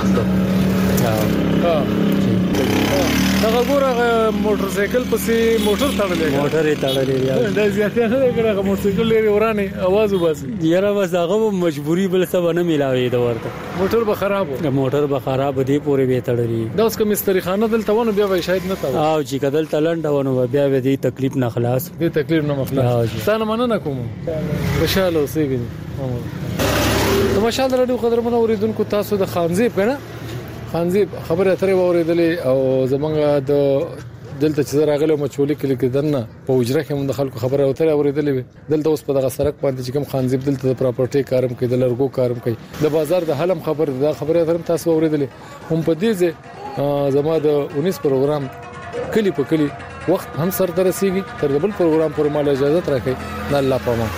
Speaker 7: ها دا ګوره موټر سایکل پسې موټر تړلې
Speaker 17: موټر یې تړلې
Speaker 7: دا زیاتې نه کړه موټر سایکل لري ورانه आवाज وباسي
Speaker 17: یاره بس هغه مجبوری بل څه ونه ملاوي دا ورته
Speaker 7: موټر به خراب
Speaker 17: و موټر به خراب دی پورې به تړلې
Speaker 7: دا اوس کوم مستری خانه دلته ونه بیا وای شاید نه تا
Speaker 17: او چې کدل تلند ونه بیا به دې تکلیف نه خلاص
Speaker 7: دې تکلیف نه مخلاص ستانه مننه کوم خوشاله اوسئ ته مشال راډیو قدرمن اوریدونکو تاسو د خانزیب کنه خانزیب خبره اترې وریدلې او زمونږ د دلته چې راغلو مچولي کلی کې دنه په وجره کې مونږ خلکو خبره اترې وریدلې دلته اوس په دغه سرک باندې چې کوم خانزیب دلته د پراپرټي کارم کوي د لرګو کارم کوي د بازار د حلم خبر د خبره اترې تاسو وریدلې هم په دې ځای زما د اونیس پروګرام کلی په کلی وخت هم سر درسيږي تر بل پروګرام پر مال اجازه راکړي نه الله پامه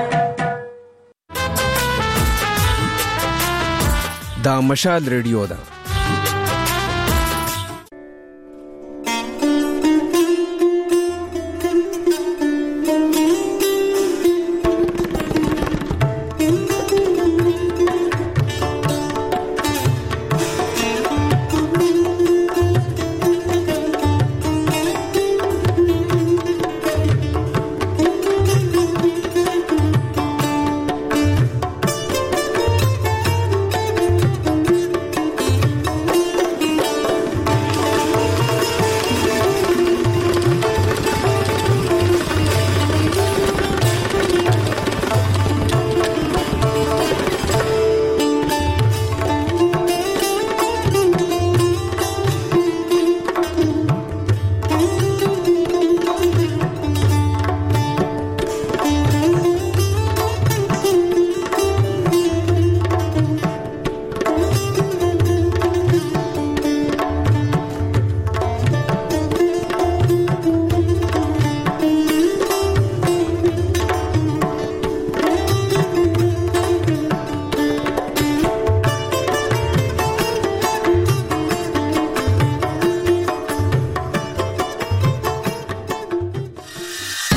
Speaker 18: دا مشال ریډیو ده